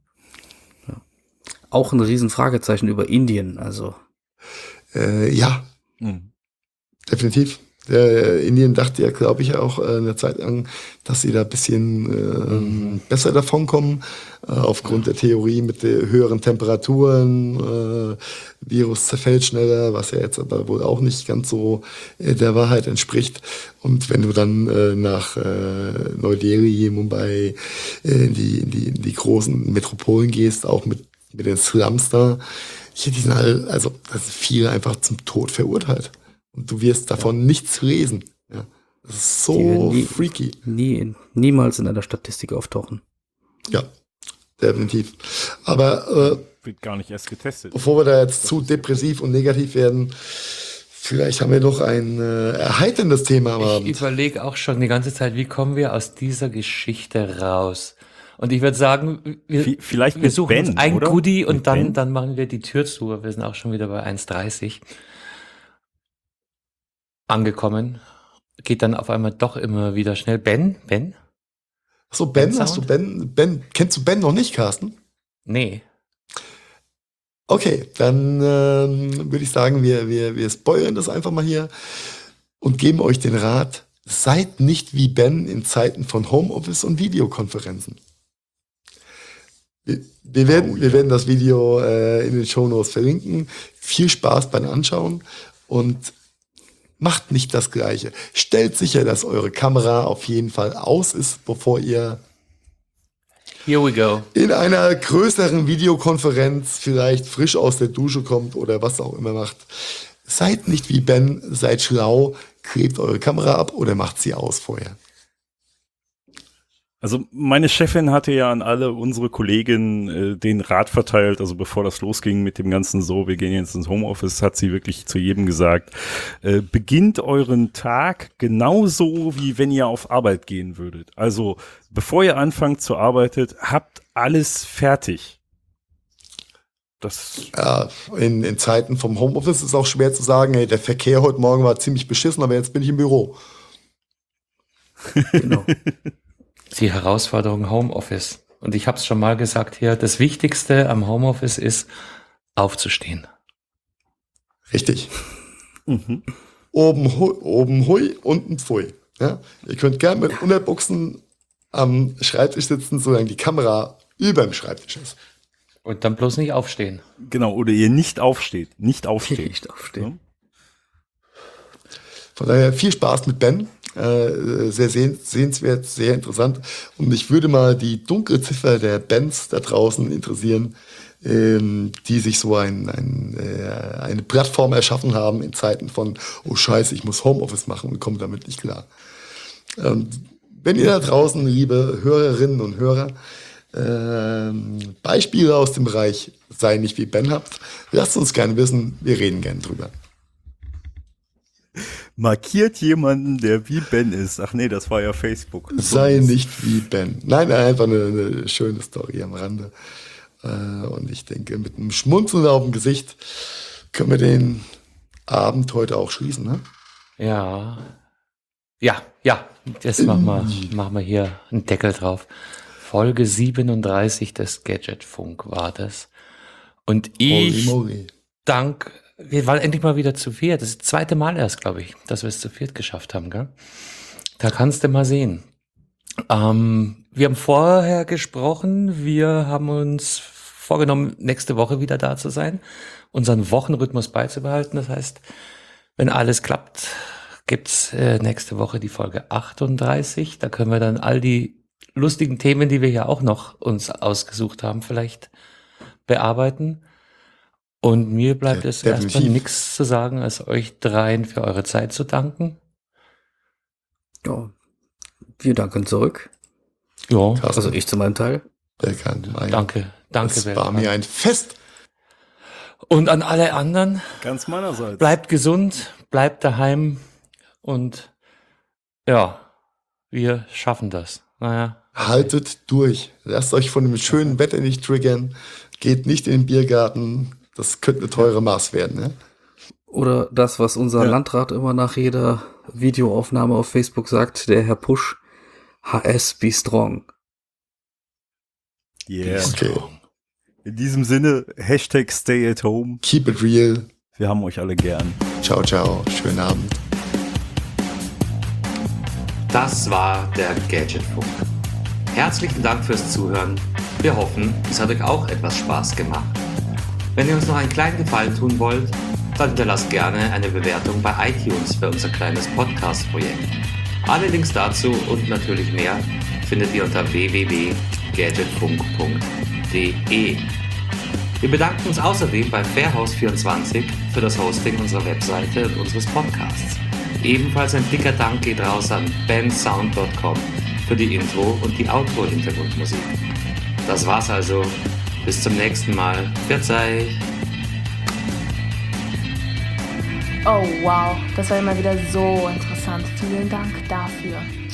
Auch ein Riesenfragezeichen über Indien. Also Äh, ja, Hm. definitiv. Äh, Indien dachte ja, glaube ich, auch äh, eine Zeit lang, dass sie da ein bisschen äh, Mhm. besser davonkommen, äh, aufgrund der Theorie mit den höheren Temperaturen, äh, Virus zerfällt schneller, was ja jetzt aber wohl auch nicht ganz so äh, der Wahrheit entspricht. Und wenn du dann äh, nach äh, Neu-Delhi, Mumbai, äh, in, die, in, die, in die großen Metropolen gehst, auch mit, mit den Slums da, hier, die sind alle, also das ist viel einfach zum Tod verurteilt. Und du wirst davon nichts lesen. Ja. Das ist Die werden so nie- freaky. nie in, niemals in einer Statistik auftauchen. Ja, definitiv. Aber äh, Wird gar nicht erst getestet. bevor wir da jetzt zu depressiv und negativ werden, vielleicht haben wir noch ein äh, erheiterndes Thema am Ich Abend. überlege auch schon die ganze Zeit, wie kommen wir aus dieser Geschichte raus? Und ich würde sagen, wir, Vi- vielleicht wir mit suchen uns Ben, ein oder? Goodie und Mit dann, Ben? dann machen wir die Tür zu. Wir sind auch schon wieder bei eins dreißig angekommen. Geht dann auf einmal doch immer wieder schnell. Ben? Ben? So, Ben, Ben hast du Sound? Ben, Ben, kennst du Ben noch nicht, Carsten? Nee. Okay, dann ähm, würde ich sagen, wir, wir, wir spoilern das einfach mal hier und geben euch den Rat, seid nicht wie Ben in Zeiten von Homeoffice und Videokonferenzen. Wir, wir, werden, Oh, ja. wir werden das Video äh, in den Shownotes verlinken. Viel Spaß beim Anschauen und macht nicht das Gleiche. Stellt sicher, dass eure Kamera auf jeden Fall aus ist, bevor ihr Here we go. in einer größeren Videokonferenz vielleicht frisch aus der Dusche kommt oder was auch immer macht. Seid nicht wie Ben, seid schlau, klebt eure Kamera ab oder macht sie aus vorher. Also meine Chefin hatte ja an alle unsere Kollegen äh, den Rat verteilt, also bevor das losging mit dem ganzen so, wir gehen jetzt ins Homeoffice, hat sie wirklich zu jedem gesagt, äh, beginnt euren Tag genauso, wie wenn ihr auf Arbeit gehen würdet. Also bevor ihr anfangt zu arbeiten, habt alles fertig. Das Ja, in, in Zeiten vom Homeoffice ist auch schwer zu sagen, hey, der Verkehr heute Morgen war ziemlich beschissen, aber jetzt bin ich im Büro. Genau. Die Herausforderung Homeoffice. Und ich habe es schon mal gesagt hier, das Wichtigste am Homeoffice ist, aufzustehen. Richtig. mhm. Oben, hui, oben hui, unten pfui. Ja? Ihr könnt gerne mit Unterbuchsen am Schreibtisch sitzen, solange die Kamera über dem Schreibtisch ist. Und dann bloß nicht aufstehen. Genau, oder ihr nicht aufsteht, nicht aufsteht. Nicht aufstehen. Von daher viel Spaß mit Ben. Äh, sehr seh sehenswert, sehr interessant. Und mich würde mal die dunkle Ziffer der Bands da draußen interessieren, ähm, die sich so ein, ein, äh, eine Plattform erschaffen haben in Zeiten von, oh Scheiße, ich muss Homeoffice machen und komme damit nicht klar. Ähm, wenn ihr da draußen, liebe Hörerinnen und Hörer, ähm, Beispiele aus dem Bereich sei nicht wie Ben habt, lasst uns gerne wissen, wir reden gerne drüber. Markiert jemanden, der wie Ben ist. Ach nee, das war ja Facebook. Sei nicht wie Ben. Nein, einfach eine, eine schöne Story am Rande. Äh, und ich denke, mit einem Schmunzeln auf dem Gesicht können wir den Abend heute auch schließen, ne? Ja. Ja, ja. Das machen wir, machen wir hier einen Deckel drauf. Folge siebenunddreißig des Gadgetfunk war das. Und ich Holy moly. dank, wir waren endlich mal wieder zu viert. Das ist das zweite Mal erst, glaube ich, dass wir es zu viert geschafft haben, gell? Da kannst du mal sehen. Ähm, wir haben vorher gesprochen, wir haben uns vorgenommen, nächste Woche wieder da zu sein, unseren Wochenrhythmus beizubehalten. Das heißt, wenn alles klappt, gibt's äh, nächste Woche die Folge achtunddreißig. Da können wir dann all die lustigen Themen, die wir hier auch noch uns ausgesucht haben, vielleicht bearbeiten. Und mir bleibt Ja, es erstmal definitiv. nichts zu sagen, als euch dreien für eure Zeit zu danken. Ja, wir danken zurück. Ja, Carsten, Also ich zu meinem Teil. Berkan, mein, danke, danke. es war Bertram. mir ein Fest. Und an alle anderen, Ganz meinerseits. bleibt gesund, bleibt daheim und ja, wir schaffen das. Naja, Haltet durch. Lasst euch von dem schönen Wetter nicht triggern. Geht nicht in den Biergarten. Das könnte eine teure Maß werden. Ne? Oder das, was unser Ja. Landrat immer nach jeder Videoaufnahme auf Facebook sagt, der Herr Pusch, H S be strong. Yeah. Okay. In diesem Sinne, Hashtag stay at home. Keep it real. Wir haben euch alle gern. Ciao, ciao. Schönen Abend. das war der Gadgetfunk. Herzlichen Dank fürs Zuhören. Wir hoffen, es hat euch auch etwas Spaß gemacht. Wenn ihr uns noch einen kleinen Gefallen tun wollt, dann hinterlasst gerne eine Bewertung bei iTunes für unser kleines Podcast-Projekt. Alle Links dazu und natürlich mehr findet ihr unter w w w punkt gadgetfunk punkt d e. Wir bedanken uns außerdem bei Fairhouse vierundzwanzig für das Hosting unserer Webseite und unseres Podcasts. Ebenfalls ein dicker Dank geht raus an bensound punkt com für die Intro- und die Outro-Hintergrundmusik. Das war's also. Bis zum nächsten Mal. Verzeih! Oh wow, das war immer wieder so interessant. Vielen Dank dafür.